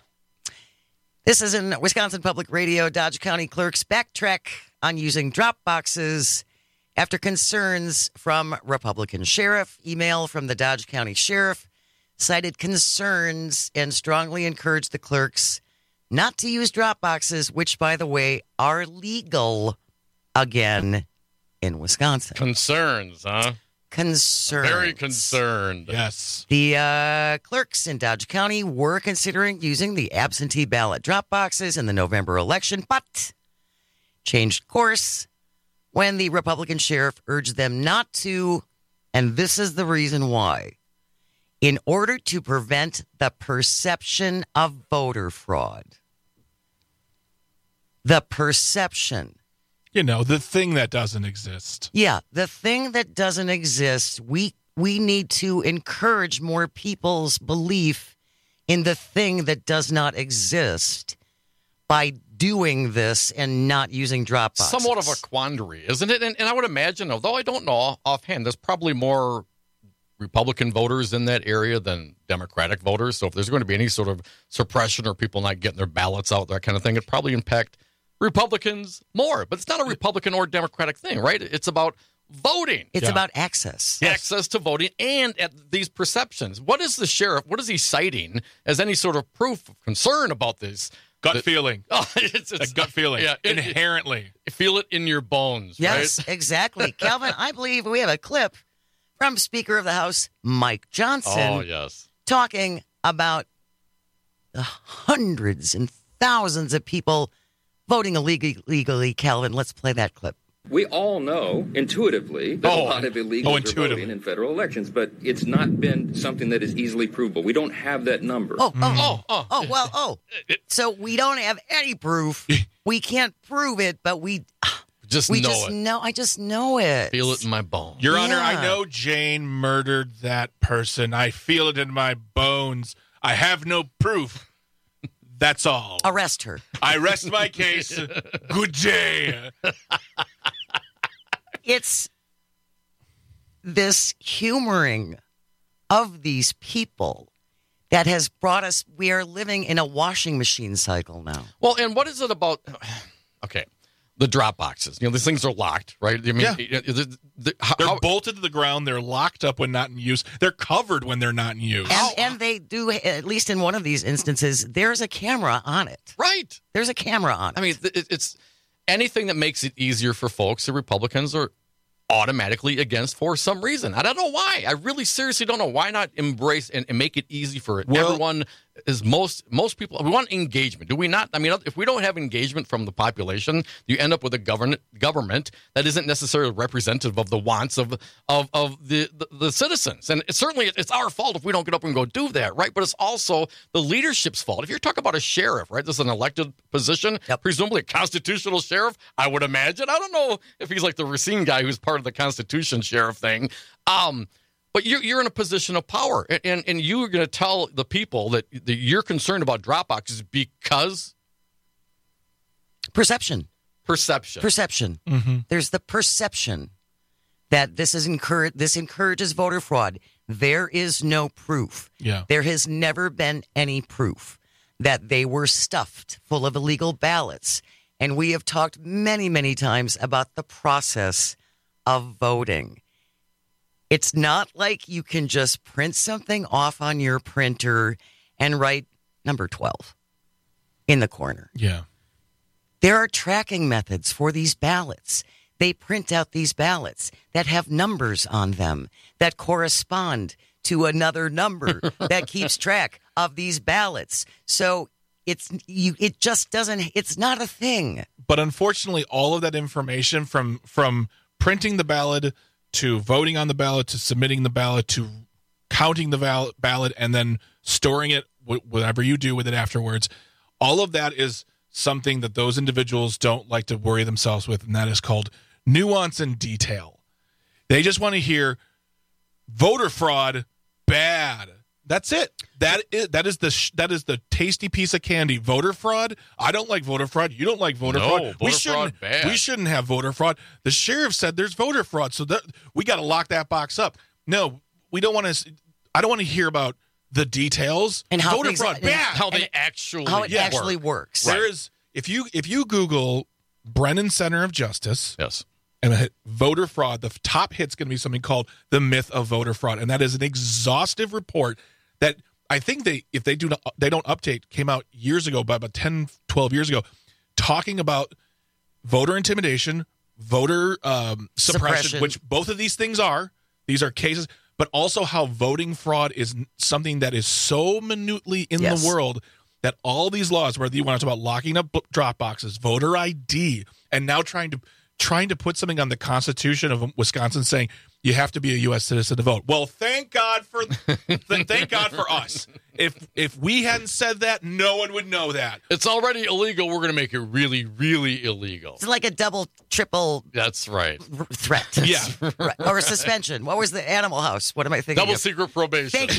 This is in Wisconsin Public Radio. Dodge County clerks backtrack on using drop boxes after concerns from Republican sheriff. Email from the Dodge County sheriff cited concerns and strongly encouraged the clerks not to use drop boxes, which, by the way, are legal again in Wisconsin. Concerns, huh? Concerns. Very concerned. Yes. The uh, clerks in Dodge County were considering using the absentee ballot drop boxes in the November election, but changed course when the Republican sheriff urged them not to, and this is the reason why. In order to prevent the perception of voter fraud. The perception. You know, the thing that doesn't exist. Yeah, the thing that doesn't exist, we we need to encourage more people's belief in the thing that does not exist by doing this and not using drop boxes. Somewhat of a quandary, isn't it? And, and I would imagine, although I don't know offhand, there's probably more Republican voters in that area than Democratic voters. So if there's going to be any sort of suppression or people not getting their ballots out, that kind of thing, it'd probably impact Republicans more. But it's not a Republican or Democratic thing, right? It's about voting. It's about access. Access to voting and at these perceptions. What is the sheriff, what is he citing as any sort of proof of concern about this? Gut The- feeling. Oh, it's, it's A gut feeling. Yeah, it- Inherently. You feel it in your bones, Yes, right? exactly. Calvin, I believe we have a clip from Speaker of the House, Mike Johnson, Oh, yes. talking about the hundreds and thousands of people voting illegally. Legally. Calvin, let's play that clip. We all know intuitively that Oh, a lot of illegals oh, are intuitively. voting in federal elections, but it's not been something that is easily provable. We don't have that number. Oh, oh, oh, oh, well, oh. So we don't have any proof. We can't prove it, but we Just we know just it. know. I just know it. Feel it in my bones. Your Honor, Yeah. I know Jane murdered that person. I feel it in my bones. I have no proof. That's all. Arrest her. I rest my case. Good day. It's this humoring of these people that has brought us, we are living in a washing machine cycle now. Well, and what is it about, okay, the drop boxes? You know, these things are locked, right? I mean, Yeah. the, the, how, They're how- bolted to the ground. They're locked up when not in use. They're covered when they're not in use. And, and they do, at least in one of these instances, there's a camera on it. Right. There's a camera on it. I mean, it, it's anything that makes it easier for folks. The Republicans are automatically against for some reason. I don't know why. I really seriously don't know why not embrace and, and make it easy for Well- everyone. Is most most people, we want engagement, do we not? I mean, if we don't have engagement from the population, you end up with a govern, government that isn't necessarily representative of the wants of of, of the, the, the citizens. And it's certainly it's our fault if we don't get up and go do that, right? But it's also the leadership's fault. If you're talking about a sheriff, right, this is an elected position, Yep. presumably a constitutional sheriff, I would imagine. I don't know if he's like the Racine guy who's part of the Constitution sheriff thing. Um, But you're, you're in a position of power, and, and, and you're going to tell the people that, that you're concerned about drop boxes because Perception. perception. Perception. Mm-hmm. There's the perception that this is encourage this encourages voter fraud. There is no proof. Yeah. There has never been any proof that they were stuffed full of illegal ballots. And we have talked many, many times about the process of voting. It's not like you can just print something off on your printer and write number twelve in the corner. Yeah. There are tracking methods for these ballots. They print out these ballots that have numbers on them that correspond to another number that keeps track of these ballots. So it's you. It just doesn't. It's not a thing. But unfortunately, all of that information from from printing the ballot to voting on the ballot to submitting the ballot to counting the val- ballot and then storing it, wh- whatever you do with it afterwards, all of that is something that those individuals don't like to worry themselves with, and that is called nuance and detail. They just want to hear voter fraud bad. That's it. That is that is the sh- that is the tasty piece of candy. Voter fraud. I don't like voter fraud. You don't like voter No, fraud. voter we shouldn't. fraud bad. We shouldn't have voter fraud. The sheriff said there's voter fraud, so that, we got to lock that box up. No, we don't want to. I don't want to hear about the details. And how voter things- fraud and bad. How they actually How it Yeah. actually works. There is if you if you Google Brennan Center of Justice, yes, and hit voter fraud, the top hit's going to be something called the myth of voter fraud, and that is an exhaustive report that I think they if they do not they don't update came out years ago, about ten, twelve years ago, talking about voter intimidation, voter um, suppression, Suppression. which both of these things are. These are cases, but also how voting fraud is something that is so minutely in Yes. the world that all these laws, whether you want to talk about locking up drop boxes, voter I D, and now trying to trying to put something on the Constitution of Wisconsin saying you have to be a U S citizen to vote. Well, thank God for th- thank God for us. If if we hadn't said that, no one would know that. It's already illegal. We're going to make it really, really illegal. It's like a double, triple That's right. r- threat. Yeah. Right. Or a suspension. What was the Animal House? What am I thinking? Double of? secret probation. Thank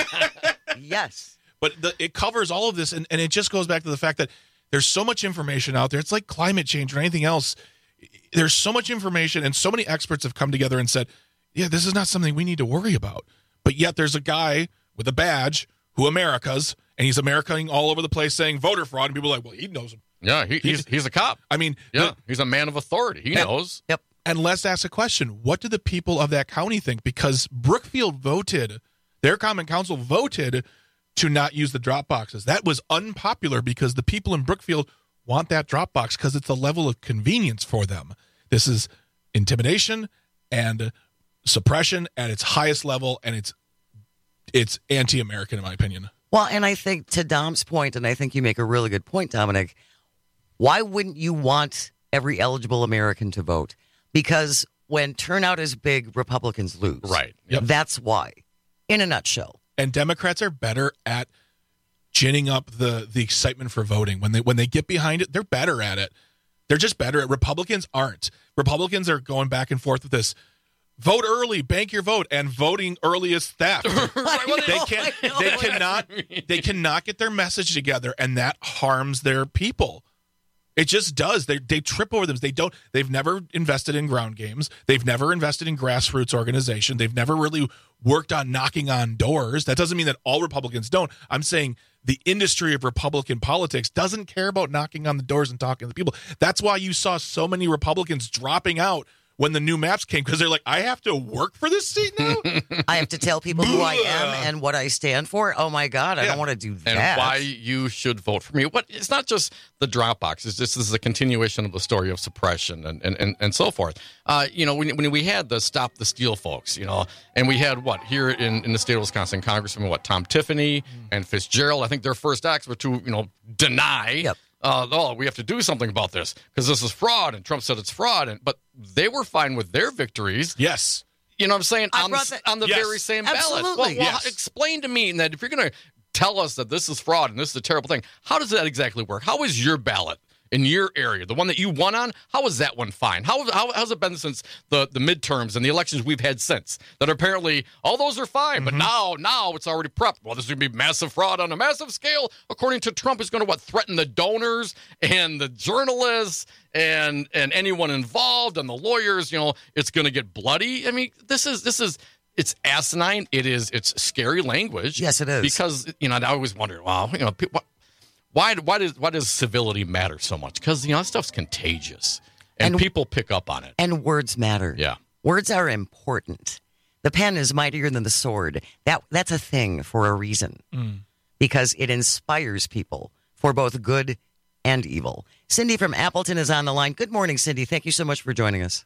you. Yes. But the, it covers all of this, and, and it just goes back to the fact that there's so much information out there. It's like climate change or anything else. There's so much information, and so many experts have come together and said, yeah, this is not something we need to worry about. But yet there's a guy with a badge who America's, and he's Americaing all over the place saying voter fraud, and people are like, well, he knows him. Yeah, he, he's he's a cop. I mean, Yeah, the- he's a man of authority. He Yep. knows. Yep. and let's ask a question. What do the people of that county think? Because Brookfield voted, their common council voted to not use the drop boxes. That was unpopular because the people in Brookfield want that drop box because it's a level of convenience for them. This is intimidation and suppression at its highest level, and it's it's anti-American in my opinion. Well, and I think to Dom's point, and I think you make a really good point, Dominic, why wouldn't you want every eligible American to vote? Because when turnout is big, Republicans lose. Right. Yep. That's why, in a nutshell. And Democrats are better at ginning up the the excitement for voting. When they when they get behind it, they're better at it. They're just better at Republicans aren't. Republicans are going back and forth with this. Vote early, bank your vote, and voting early is theft. they can they cannot they cannot get their message together, and that harms their people. It just does. They they trip over them. They don't. They've never invested in ground games. They've never invested in grassroots organization. They've never really worked on knocking on doors. That doesn't mean that all Republicans don't. I'm saying the industry of Republican politics doesn't care about knocking on the doors and talking to people. That's why you saw so many Republicans dropping out when the new maps came, because they're like, I have to work for this seat now? I have to tell people who I am and what I stand for? Oh, my God, I Yeah. don't want to do that. And why you should vote for me. What It's not just the drop box. It's just this is a continuation of the story of suppression and, and, and, and so forth. Uh, you know, when, when we had the Stop the Steal folks, you know, and we had, what, here in, in the state of Wisconsin, Congressman, what, Tom Tiffany mm. and Fitzgerald, I think their first acts were to, you know, deny yep. Uh, oh, we have to do something about this because this is fraud, and Trump said it's fraud, and but they were fine with their victories. Yes, you know what I'm saying I on the, that, on the yes, very same ballot. absolutely. Well, well Yes. explain to me that if you're going to tell us that this is fraud and this is a terrible thing, how does that exactly work? How is your ballot in your area, the one that you won on? How is that one fine? How, how how's it been since the the midterms and the elections we've had since? That apparently all those are fine, mm-hmm. but now now it's already prepped. Well, this is going to be massive fraud on a massive scale. According to Trump, is going to what threaten the donors and the journalists and and anyone involved and the lawyers. You know, it's going to get bloody. I mean, this is this is. It's asinine. It is. It's scary language. Yes, it is. Because you know, I always wonder. Well, you know, people, why why does why does civility matter so much? Because you know, that stuff's contagious, and, and people pick up on it. And words matter. Yeah, words are important. The pen is mightier than the sword. That that's a thing for a reason, mm. because it inspires people for both good and evil. Cindy from Appleton is on the line. Good morning, Cindy. Thank you so much for joining us.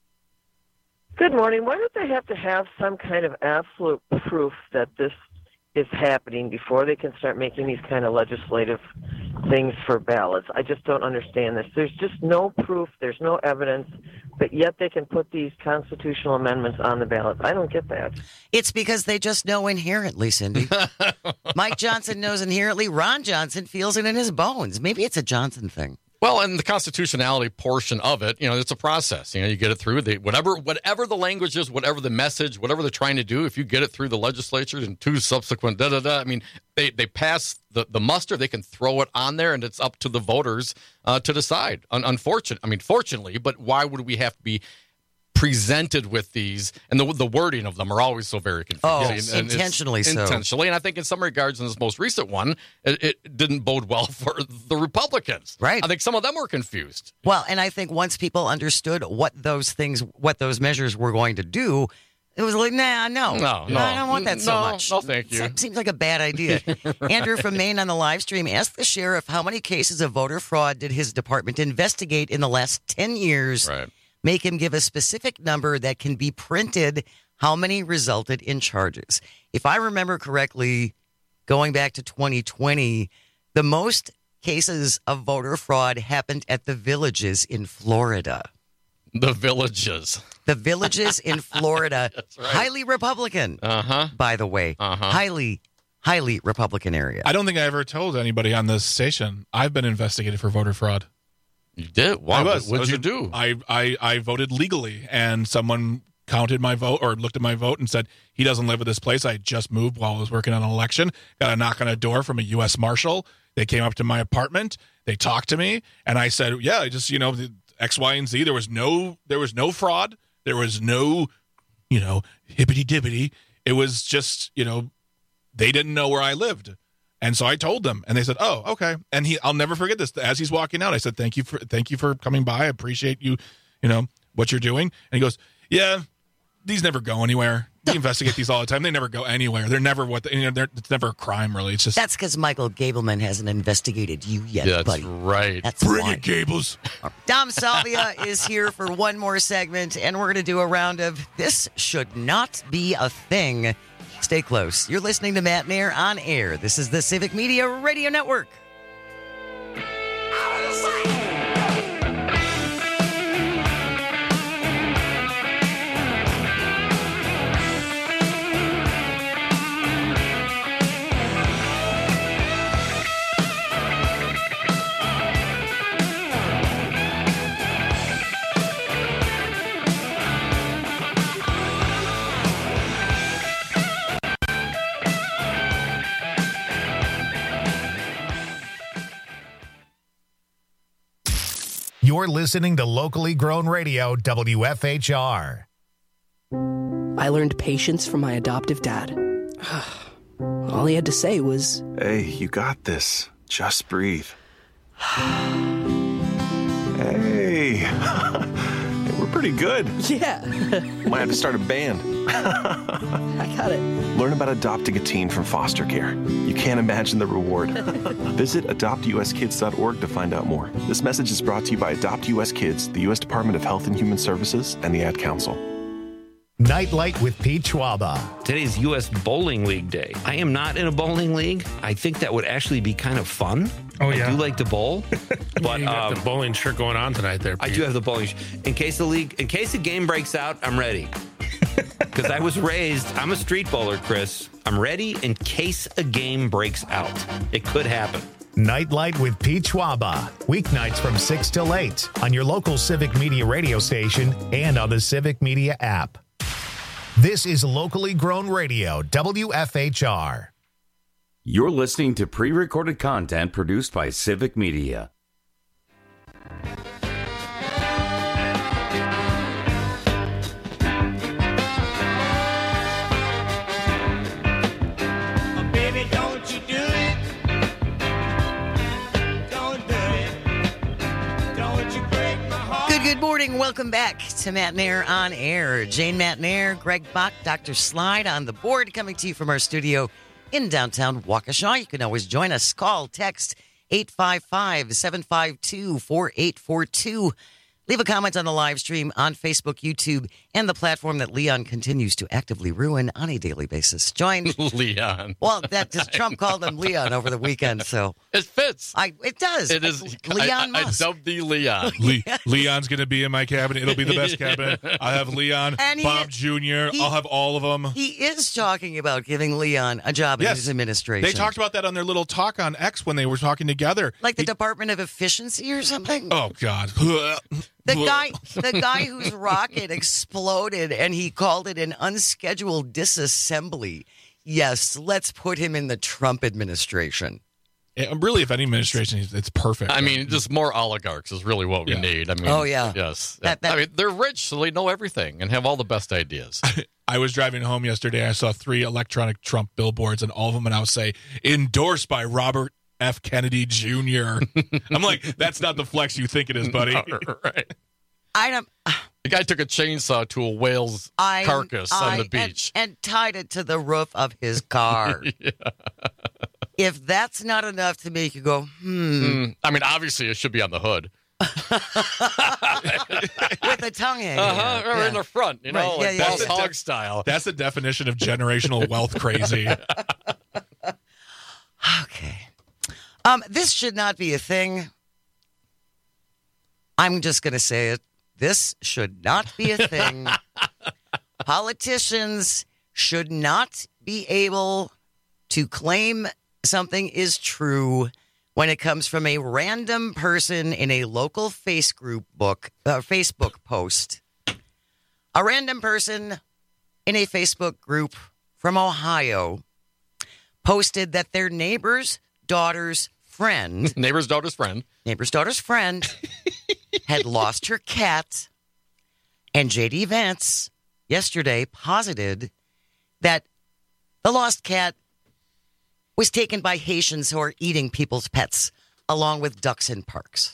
Good morning. Why don't they have to have some kind of absolute proof that this is happening before they can start making these kind of legislative things for ballots? I just don't understand this. There's just no proof. There's no evidence, but yet they can put these constitutional amendments on the ballot. I don't get that. It's because they just know inherently, Cindy. Mike Johnson knows inherently. Ron Johnson feels it in his bones. Maybe it's a Johnson thing. Well, and the constitutionality portion of it, you know, it's a process. You know, you get it through the whatever, whatever the language is, whatever the message, whatever they're trying to do. If you get it through the legislature and two subsequent da da da, I mean, they they pass the, the muster. They can throw it on there, and it's up to the voters uh, to decide. Un- unfortunate, I mean, fortunately, but why would we have to be presented with these, and the the wording of them are always so very confusing. Oh, and intentionally so. Intentionally, and I think in some regards, in this most recent one, it, it didn't bode well for the Republicans. Right. I think some of them were confused. Well, and I think once people understood what those things, what those measures were going to do, it was like, nah, no, no, no. I don't want that so no, much. No, thank you. It seems like a bad idea. Andrew from Maine on the live stream asked the sheriff how many cases of voter fraud did his department investigate in the last ten years. Right. Make him give a specific number that can be printed. How many resulted in charges? If I remember correctly, going back to twenty twenty, the most cases of voter fraud happened at the Villages in Florida. The Villages. The Villages in Florida. That's right. Highly Republican, uh-huh. by the way. Uh-huh. Highly, highly Republican area. I don't think I ever told anybody on this station I've been investigated for voter fraud. You did? Wow. I was. What'd I was you a, do? I, I, I voted legally, and someone counted my vote or looked at my vote and said, he doesn't live at this place. I just moved while I was working on an election. Got a knock on a door from a U S Marshal. They came up to my apartment. They talked to me, and I said, yeah, I just, you know, X, Y, and Z. There was no, there was no fraud. There was no, you know, hippity-dippity. It was just, you know, they didn't know where I lived. And so I told them, and they said, "Oh, okay." And he, I'll never forget this. As he's walking out, I said, "Thank you for, thank you for coming by. I appreciate you, you know, what you're doing." And he goes, "Yeah, these never go anywhere. We investigate these all the time. They never go anywhere. They're never what, they, you know, they're, it's never a crime, really. It's just that's because Michael Gableman hasn't investigated you yet, That's buddy. right. That's bring why. it, Gables." Dom Salvia is here for one more segment, and we're going to do a round of This Should Not Be a Thing. Stay close. You're listening to Matt Mayer on air. This is the Civic Media Radio Network. You're listening to Locally Grown Radio, W F H R. I learned patience from my adoptive dad. All he had to say was, "Hey, you got this. Just breathe." Hey. We're pretty good. Yeah. Might have to start a band. I got it. Learn about adopting a teen from foster care. You can't imagine the reward. Visit adopt u s kids dot org to find out more. This message is brought to you by Adopt U S Kids, the U S Department of Health and Human Services, and the Ad Council. Nightlight with Pete Schwaba. Today's U S Bowling League Day. I am not in a bowling league. I think that would actually be kind of fun. Oh, yeah. I do like to bowl. But you got um, the bowling shirt going on tonight there, Pete. I do have the bowling shirt. In case the league, in case the game breaks out, I'm ready. Because I was raised, I'm a street bowler, Chris. I'm ready in case a game breaks out. It could happen. Nightlight with Pete Schwaba. Weeknights from six till eight on your local Civic Media radio station and on the Civic Media app. This is Locally Grown Radio, W F H R. You're listening to pre-recorded content produced by Civic Media. Baby, don't you do it. Don't do it. Don't you break my heart. Good, good morning. Welcome back to Matt Nair on Air. Jane Matt Nair, Greg Bach, Doctor Slide on the board, coming to you from our studio in downtown Waukesha. You can always join us. Call, text eight five five, seven five two, four eight four two. Leave a comment on the live stream on Facebook, YouTube, and the platform that Leon continues to actively ruin on a daily basis. Join Leon. Well, that just Trump called him Leon over the weekend, so it fits. I it does. It is Leon I, I, Musk. I dubbed the Leon. Le- Leon's going to be in my cabinet. It'll be the best cabinet. I have Leon, And he- Bob Junior he- I'll have all of them. He is talking about giving Leon a job in Yes. his administration. They talked about that on their little talk on X when they were talking together. like the Department of Efficiency or something. Oh, God. The guy, the guy whose rocket exploded and he called it an unscheduled disassembly. Yes, let's put him in the Trump administration. Yeah, really, if any administration, it's perfect. I mean, just more oligarchs is really what we Yeah. need. I mean, Oh, yeah. yes. That- that- I mean, they're rich, so they know everything and have all the best ideas. I was driving home yesterday. I saw three electronic Trump billboards, and all of them would now say, endorsed by Robert F. Kennedy Junior I'm like, that's not the flex you think it is, buddy. Right. I don't. The guy took a chainsaw to a whale's I carcass I- on the beach. and, and tied it to the roof of his car. Yeah. If that's not enough to make you go, hmm, Mm, I mean, obviously, it should be on the hood. with a tongue hanging. Uh-huh, out. or Yeah. in the front, you know, Right, like yeah, yeah, Boss yeah. Hog style. That's the definition of generational wealth crazy. Okay. Um, this should not be a thing. I'm just going to say it. This should not be a thing. Politicians should not be able to claim something is true when it comes from a random person in a local face group book, uh, Facebook post. A random person in a Facebook group from Ohio posted that their neighbor's daughter's friend, neighbor's daughter's friend, neighbor's daughter's friend had lost her cat, and J D Vance yesterday posited that the lost cat was taken by Haitians who are eating people's pets, along with ducks in parks.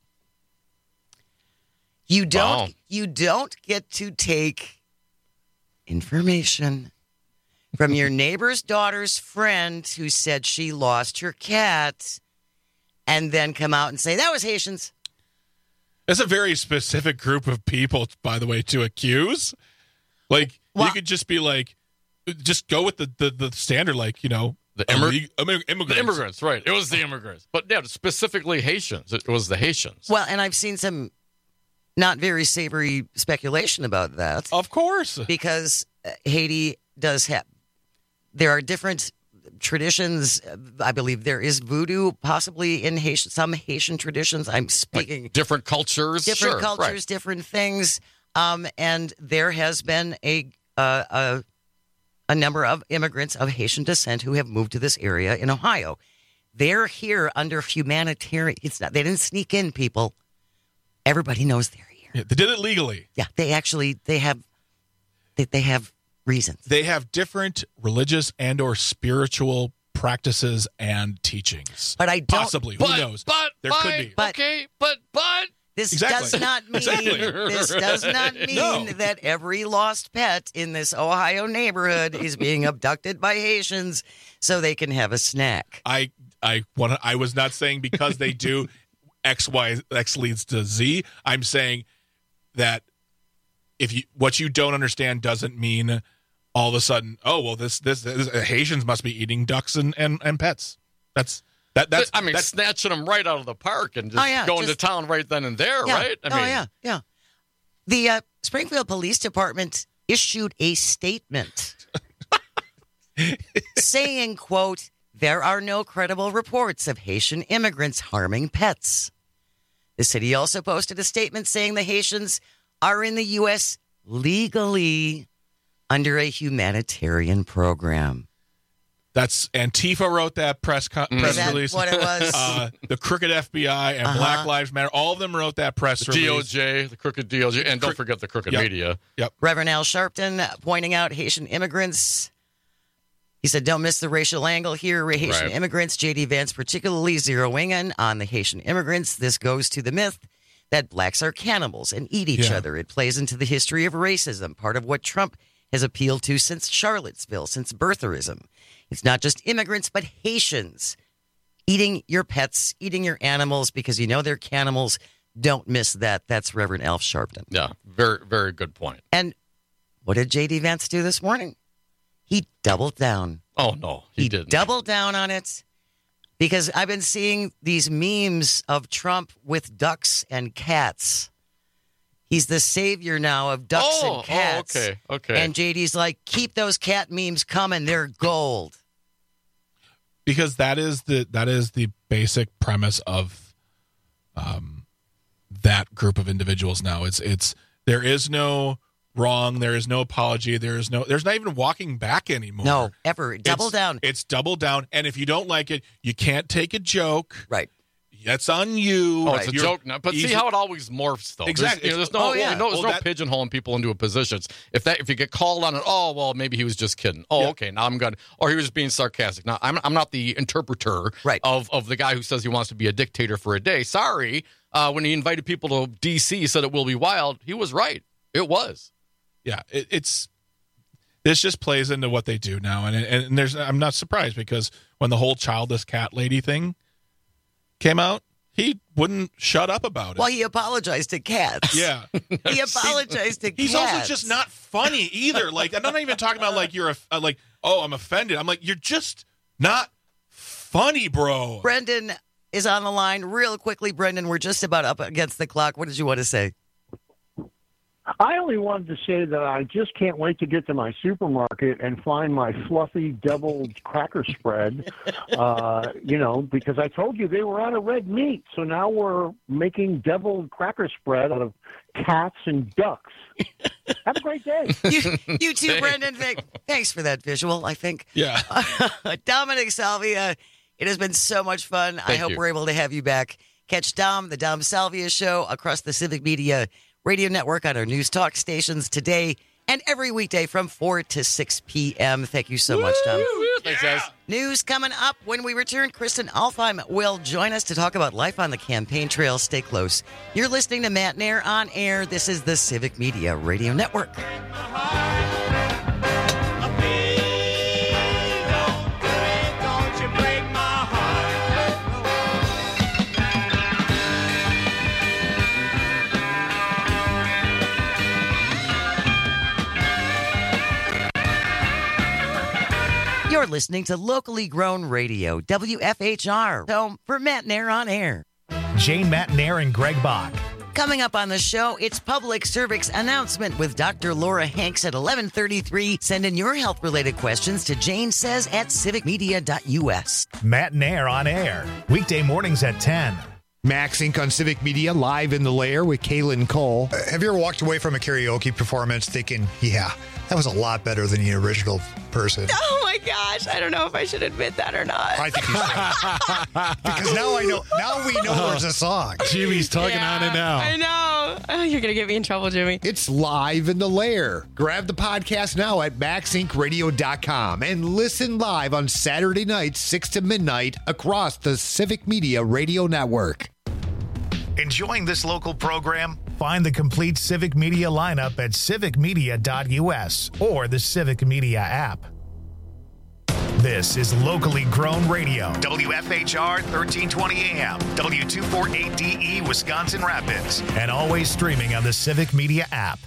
You don't, Wow. you don't get to take information from your neighbor's daughter's friend who said she lost her cat and then come out and say, that was Haitians. That's a very specific group of people, by the way, to accuse. Like, Well- you could just be like, just go with the, the, the standard, like, you know, The immer- illeg- immig- immigrants. The immigrants, right. It was the immigrants. But yeah, specifically Haitians. It was the Haitians. Well, and I've seen some not very savory speculation about that. Of course. Because uh, Haiti does have, there are different traditions. Uh, I believe there is voodoo possibly in Haitian, some Haitian traditions. I'm speaking. Like different cultures. different Sure, cultures, right. different things. Um, and there has been a, uh, a a number of immigrants of Haitian descent who have moved to this area in Ohio. They're here under humanitarian. It's not. They didn't sneak in, people. Everybody knows they're here. Yeah, they did it legally. Yeah, they actually they have they, they have reasons. They have different religious and or spiritual practices and teachings. But I don't possibly But, who knows? but, there fine, could be. But- okay, but, but. This Exactly. does not mean Exactly. this does not mean No. that every lost pet in this Ohio neighborhood is being abducted by Haitians so they can have a snack. I I want I was not saying because they do X Y X leads to Z. I'm saying that if you what you don't understand doesn't mean all of a sudden, oh well, this this, this Haitians must be eating ducks and, and, and pets. That's that that's I mean, that's, snatching them right out of the park and just Oh, yeah, going just- to town right then and there, Yeah. right? I oh mean, yeah, yeah. The uh, Springfield Police Department issued a statement saying, quote, there are no credible reports of Haitian immigrants harming pets. The city also posted a statement saying the Haitians are in the U S legally under a humanitarian program. That's Antifa wrote that press co- Is press that release. what it was? Uh, the crooked F B I and Uh-huh. Black Lives Matter, all of them wrote that press The release. D O J, the crooked D O J, and don't forget the crooked Yep. media. Yep. Reverend Al Sharpton pointing out Haitian immigrants. He said, don't miss the racial angle here. Haitian Right. immigrants, J D Vance particularly zeroing in on the Haitian immigrants. This goes to the myth that blacks are cannibals and eat each Yeah. other. It plays into the history of racism, part of what Trump has appealed to since Charlottesville, since birtherism. It's not just immigrants, but Haitians eating your pets, eating your animals because you know they're cannibals. Don't miss that. That's Reverend Al Sharpton. Yeah, very, very good point. And what did J D Vance do this morning? He doubled down. Oh, no, he, He didn't. doubled down on it because I've been seeing these memes of Trump with ducks and cats. He's the savior now of ducks Oh, and cats. oh, okay, okay. And J D's like, keep those cat memes coming. They're gold. Because that is the that is the basic premise of um that group of individuals now. It's it's there is no wrong, there is no apology, there is no there's not even walking back anymore. No, ever. Double It's- down. It's double down. And if you don't like it, you can't take a joke. Right. That's on you. Oh, it's a You're joke now. But easy- see how it always morphs, though. Exactly. There's, you know, there's no, Oh, yeah. you know, there's Well, no that- pigeonholing people into a positions. If that, if you get called on it, oh well, maybe he was just kidding. Oh, Yeah. okay, now I'm good. Or he was just being sarcastic. Now I'm, I'm not the interpreter Right. of of the guy who says he wants to be a dictator for a day. Sorry, uh, when he invited people to D C, he said it will be wild. He was right. It was. Yeah, it, it's this just plays into what they do now, and and there's I'm not surprised because when the whole childless cat lady thing came out, he wouldn't shut up about it. Well, he apologized to cats. Yeah, He apologized to he's cats. also just not funny either. Like I'm not even talking about like you're a, uh, like oh I'm offended. I'm like you're just not funny, bro. Brendan is on the line real quickly. Brendan, we're just about up against the clock. What did you want to say? I only wanted to say that I just can't wait to get to my supermarket and find my fluffy deviled cracker spread. Uh, you know, because I told you they were out of red meat, so now we're making deviled cracker spread out of cats and ducks. Have a great day. You, you too, Brendan. Thank, thanks for that visual, I think. Yeah. Dominic Salvia, it has been so much fun. I Thank hope you. we're able to have you back. Catch Dom, the Dom Salvia Show, across the Civic Media Radio Network on our news talk stations today and every weekday from four to six p.m. Thank you so much, Dom. Thanks, guys. News coming up when we return. Kristen Alfheim will join us to talk about life on the campaign trail. Stay close. You're listening to Matt Nair on Air. This is the Civic Media Radio Network. Don't you break my You're listening to locally grown radio, W F H R. Home for Matt Nair on Air. Jane Matnair and Greg Bach. Coming up on the show, it's Public Cervix Announcement with Doctor Laura Hanks at eleven thirty-three. Send in your health-related questions to Jane Says at civic media dot U S. Matt Nair on air. Weekday mornings at ten. Max Incorporated on Civic Media, live in the lair with Kaylin Cole. Uh, have you ever walked away from a karaoke performance thinking, yeah, That was a lot better than the original person. Oh my gosh, I don't know if I should admit that or not. I think you should. Because now I know. Now we know there's a song. Jimmy's tugging Yeah, on it now. I know. Oh, you're gonna get me in trouble, Jimmy. It's live in the lair. Grab the podcast now at max inc radio dot com and listen live on Saturday nights, six to midnight, across the Civic Media Radio Network. Enjoying this local program? Find the complete Civic Media lineup at civic media dot u s or the Civic Media app. This is locally grown radio. W F H R thirteen twenty A M, W two forty-eight D E, Wisconsin Rapids, and always streaming on the Civic Media app.